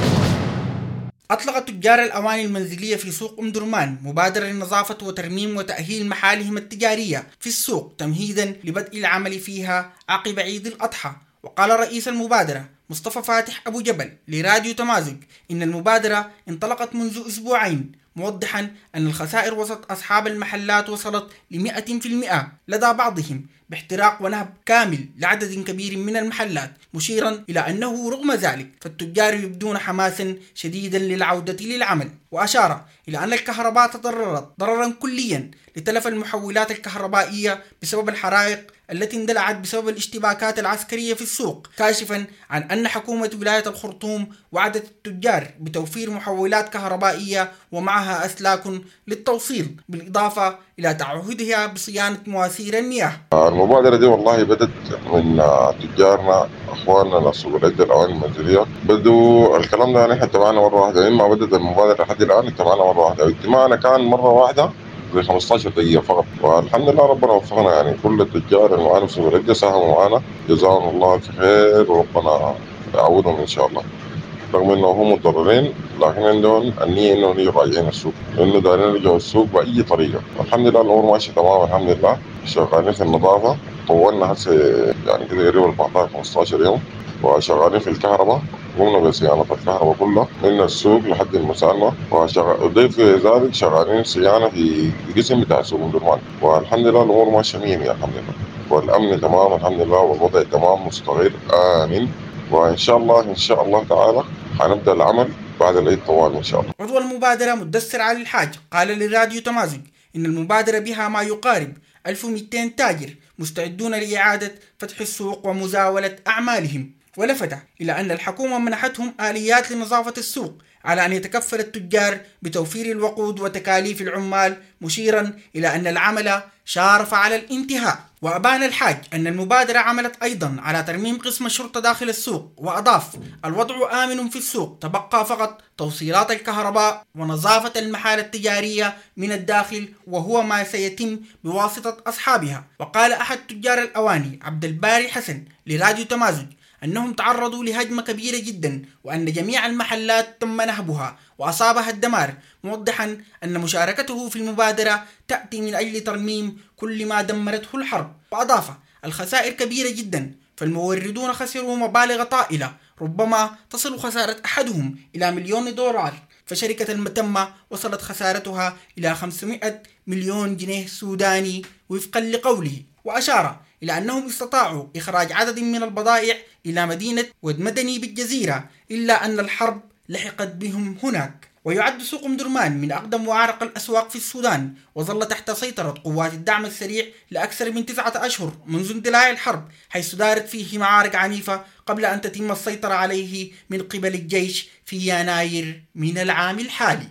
أطلق تجار الأواني المنزلية في سوق أم درمان مبادرة لنظافة وترميم وتأهيل محالهم التجارية في السوق تمهيدا لبدء العمل فيها عقب عيد الأضحى. وقال رئيس المبادرة مصطفى فاتح أبو جبل لراديو تمازج إن المبادرة انطلقت منذ أسبوعين، موضحا أن الخسائر وسط أصحاب المحلات وصلت ل100% لدى بعضهم باحتراق ونهب كامل لعدد كبير من المحلات، مشيرا إلى أنه رغم ذلك فالتجار يبدون حماسا شديدا للعودة للعمل. وأشار إلى أن الكهرباء تضررت ضررا كليا لتلف المحولات الكهربائية بسبب الحرائق التي اندلعت بسبب الاشتباكات العسكرية في السوق، كاشفا عن أن حكومة ولاية الخرطوم وعدت التجار بتوفير محولات كهربائية ومعها أسلاك للتوصيل، بالإضافة إلى تعهدها بصيانة مواسير المياه. المبادرة دي والله بدت من تجارنا اخواننا ناس ولاد الاواني المنزليه، بدوا الكلام ده نحن تبعنا مره واحده، اما بدت المبادره لحد الان اجتمعنا مره واحده، اجتماعنا كان مره واحده ب 15 دقيقه فقط، والحمد لله ربنا وفقنا. يعني كل التجار المعاني في ولاد ساهموا معنا، جزاهم الله خير وربنا يعوضهم ان شاء الله. رغم انه هم متضررين لكن عندهم النيه انهم يجوا راجعين السوق، لانه دايرين يرجعوا السوق باي طريقه. الحمد لله الامور ماشيه تمام الحمد لله. شغالين في النظافه، طولنا هسه يعني كده قريب 14-15 يوم، وشغالين في الكهرباء، قمنا بصيانه الكهرباء كلها من السوق لحد المسانه، وضيف ذلك شغالين صيانه في القسم بتاع سوق ام درمان، والحمد لله الامور ماشيه 100 الحمد لله، والامن تمام الحمد لله، والوضع تمام مستقر امن، وان شاء الله تعالى حنبدا العمل بعد العيد طوال ان شاء الله. عضو المبادره مدثر علي الحاج قال لراديو تمازج ان المبادره بها ما يقارب 1200 تاجر مستعدون لإعادة فتح السوق ومزاولة أعمالهم، ولفت إلى أن الحكومة منحتهم آليات لنظافة السوق على أن يتكفل التجار بتوفير الوقود وتكاليف العمال، مشيرا إلى أن العمل شارف على الانتهاء. وأبان الحاج أن المبادرة عملت أيضا على ترميم قسم الشرطة داخل السوق، وأضاف: الوضع آمن في السوق، تبقى فقط توصيلات الكهرباء ونظافة المحال التجارية من الداخل، وهو ما سيتم بواسطة أصحابها. وقال أحد تجار الأواني عبد الباري حسن لراديو تمازج أنهم تعرضوا لهجمة كبيرة جدا، وأن جميع المحلات تم نهبها وأصابها الدمار، موضحا أن مشاركته في المبادرة تأتي من أجل ترميم كل ما دمرته الحرب. وأضاف: الخسائر كبيرة جدا، فالموردون خسروا مبالغ طائلة، ربما تصل خسارة أحدهم إلى $1,000,000، فشركة المتمة وصلت خسارتها إلى 500 مليون جنيه سوداني وفقا لقوله. وأشار إلى أنهم استطاعوا إخراج عدد من البضائع إلى مدينة ود مدني بالجزيرة، إلا أن الحرب لحقت بهم هناك. ويعد سوق أم درمان من أقدم وأعرق الأسواق في السودان، وظل تحت سيطرة قوات الدعم السريع لأكثر من 9 أشهر منذ اندلاع الحرب، حيث دارت فيه معارك عنيفة قبل أن تتم السيطرة عليه من قبل الجيش في يناير من العام الحالي.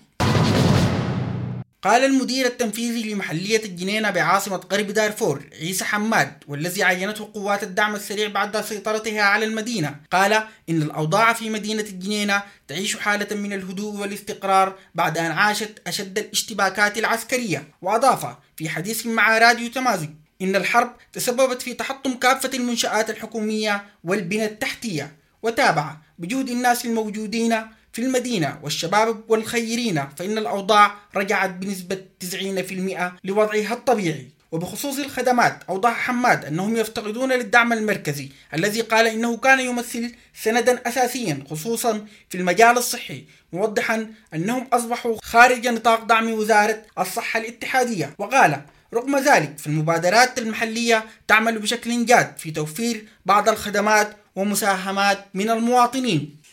قال المدير التنفيذي لمحلية الجنينة بعاصمة غرب دارفور عيسى حماد، والذي عينته قوات الدعم السريع بعد سيطرتها على المدينة، قال إن الأوضاع في مدينة الجنينة تعيش حالة من الهدوء والاستقرار بعد أن عاشت أشد الاشتباكات العسكرية. وأضاف في حديث مع راديو تمازج إن الحرب تسببت في تحطم كافة المنشآت الحكومية والبنى التحتية، وتابع بجهد الناس الموجودين في المدينة والشباب والخيرين، فإن الأوضاع رجعت بنسبة 90% لوضعها الطبيعي. وبخصوص الخدمات، أوضح حماد أنهم يفتقدون للدعم المركزي الذي قال إنه كان يمثل سندا أساسيا خصوصا في المجال الصحي، موضحا أنهم أصبحوا خارج نطاق دعم وزارة الصحة الاتحادية. وقال رغم ذلك فالمبادرات المحلية تعمل بشكل جاد في توفير بعض الخدمات ومساهمات من المواطنين.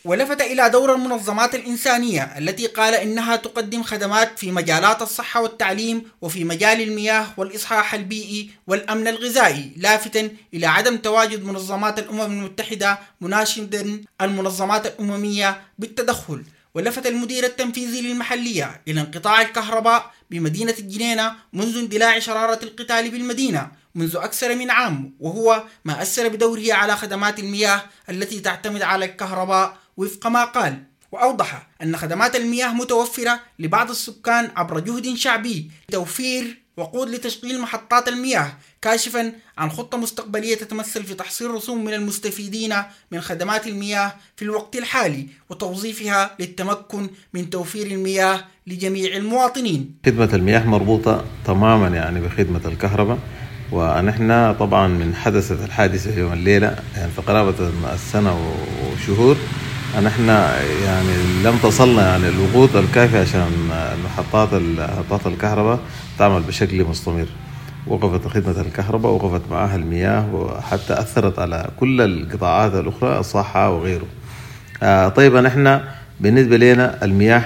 ولفت إلى دور المنظمات الإنسانية التي قال إنها تقدم خدمات في مجالات الصحة والتعليم وفي مجال المياه والإصحاح البيئي والأمن الغذائي، لافتا إلى عدم تواجد منظمات الأمم المتحدة مناشدا المنظمات الأممية بالتدخل. ولفت المدير التنفيذي للمحلية إلى انقطاع الكهرباء بمدينة الجنينة منذ اندلاع شرارة القتال بالمدينة منذ أكثر من عام، وهو ما أثر بدوره على خدمات المياه التي تعتمد على الكهرباء وفق ما قال. وأوضح أن خدمات المياه متوفرة لبعض السكان عبر جهد شعبي لتوفير وقود لتشغيل محطات المياه، كاشفا عن خطة مستقبلية تتمثل في تحصيل رسوم من المستفيدين من خدمات المياه في الوقت الحالي وتوظيفها للتمكن من توفير المياه لجميع المواطنين. خدمة المياه مربوطة تماما يعني بخدمة الكهرباء، ونحن طبعا من حدثت الحادثة يوم الليلة يعني في قرابة السنة وشهور نحن يعني لم تصلنا يعني الوقود الكافي عشان محطات الكهرباء تعمل بشكل مستمر. وقفت خدمة الكهرباء، وقفت معها المياه، وحتى أثرت على كل القطاعات الأخرى الصحة وغيره. طيب نحن بالنسبة لنا المياه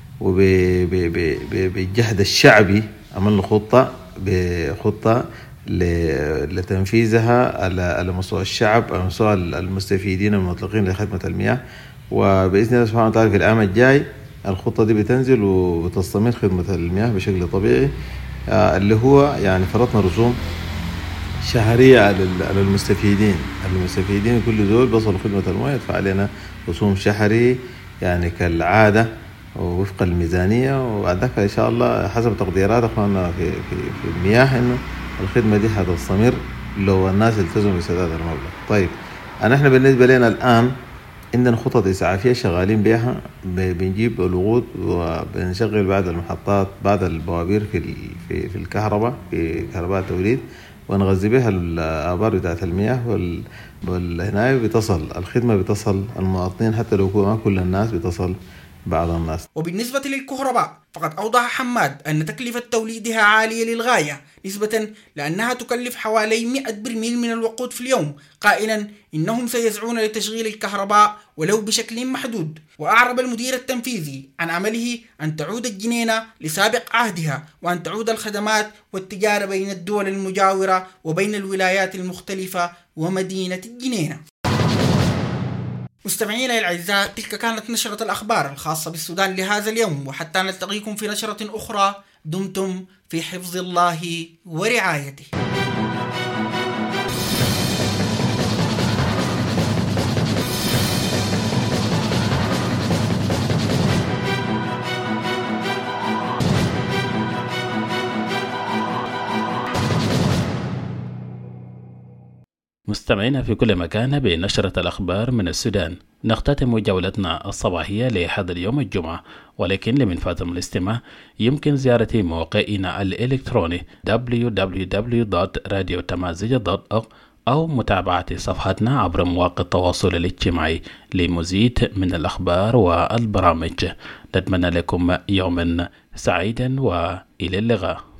وبالجهد الشعبي عملنا خطة لتنفيذها على مستوى الشعب، على مستوى المستفيدين المطلقين لخدمة المياه. وبإذن الله سبحانه وتعالى في العام الجاي الخطة دي بتنزل وتستمر خدمة المياه بشكل طبيعي، اللي هو يعني فرضنا رسوم شهرية على المستفيدين كل دول بصلوا خدمة المياه يدفع علينا رسوم شهري يعني كالعادة وفق الميزانية. وبعد ذلك إن شاء الله حسب تقديرات أخواننا في المياه إنه الخدمة دي هتستمر لو الناس التزموا بسداد المبلغ. طيب احنا بالنسبة لنا الآن عندنا خطط إسعافية شغالين بها، بنجيب الوقود وبنشغل بعض المحطات بعض البوابير في الكهرباء، في كهرباء التوليد، ونغذي بها الآبار بتاعت المياه والهناية بتصل الخدمة، بتصل المواطنين حتى لو ما كل الناس بتصل بعض الناس. وبالنسبة للكهرباء فقد أوضح حماد أن تكلفة توليدها عالية للغاية نسبة لأنها تكلف حوالي 100 برميل من الوقود في اليوم، قائلا إنهم سيسعون لتشغيل الكهرباء ولو بشكل محدود. وأعرب المدير التنفيذي عن عمله أن تعود الجنينة لسابق عهدها، وأن تعود الخدمات والتجارة بين الدول المجاورة وبين الولايات المختلفة ومدينة الجنينة. مستمعينا الأعزاء، تلك كانت نشرة الأخبار الخاصة بالسودان لهذا اليوم، وحتى نلتقيكم في نشرة أخرى دمتم في حفظ الله ورعايته. مستمعينا في كل مكان بنشرة الأخبار من السودان، نختتم جولتنا الصباحية لهذا اليوم الجمعة، ولكن لمن فاتم الاستماع يمكن زيارة موقعنا الإلكتروني www.radiotamaziga.org أو متابعة صفحتنا عبر مواقع التواصل الاجتماعي لمزيد من الأخبار والبرامج. نتمنى لكم يوما سعيدا وإلى اللقاء.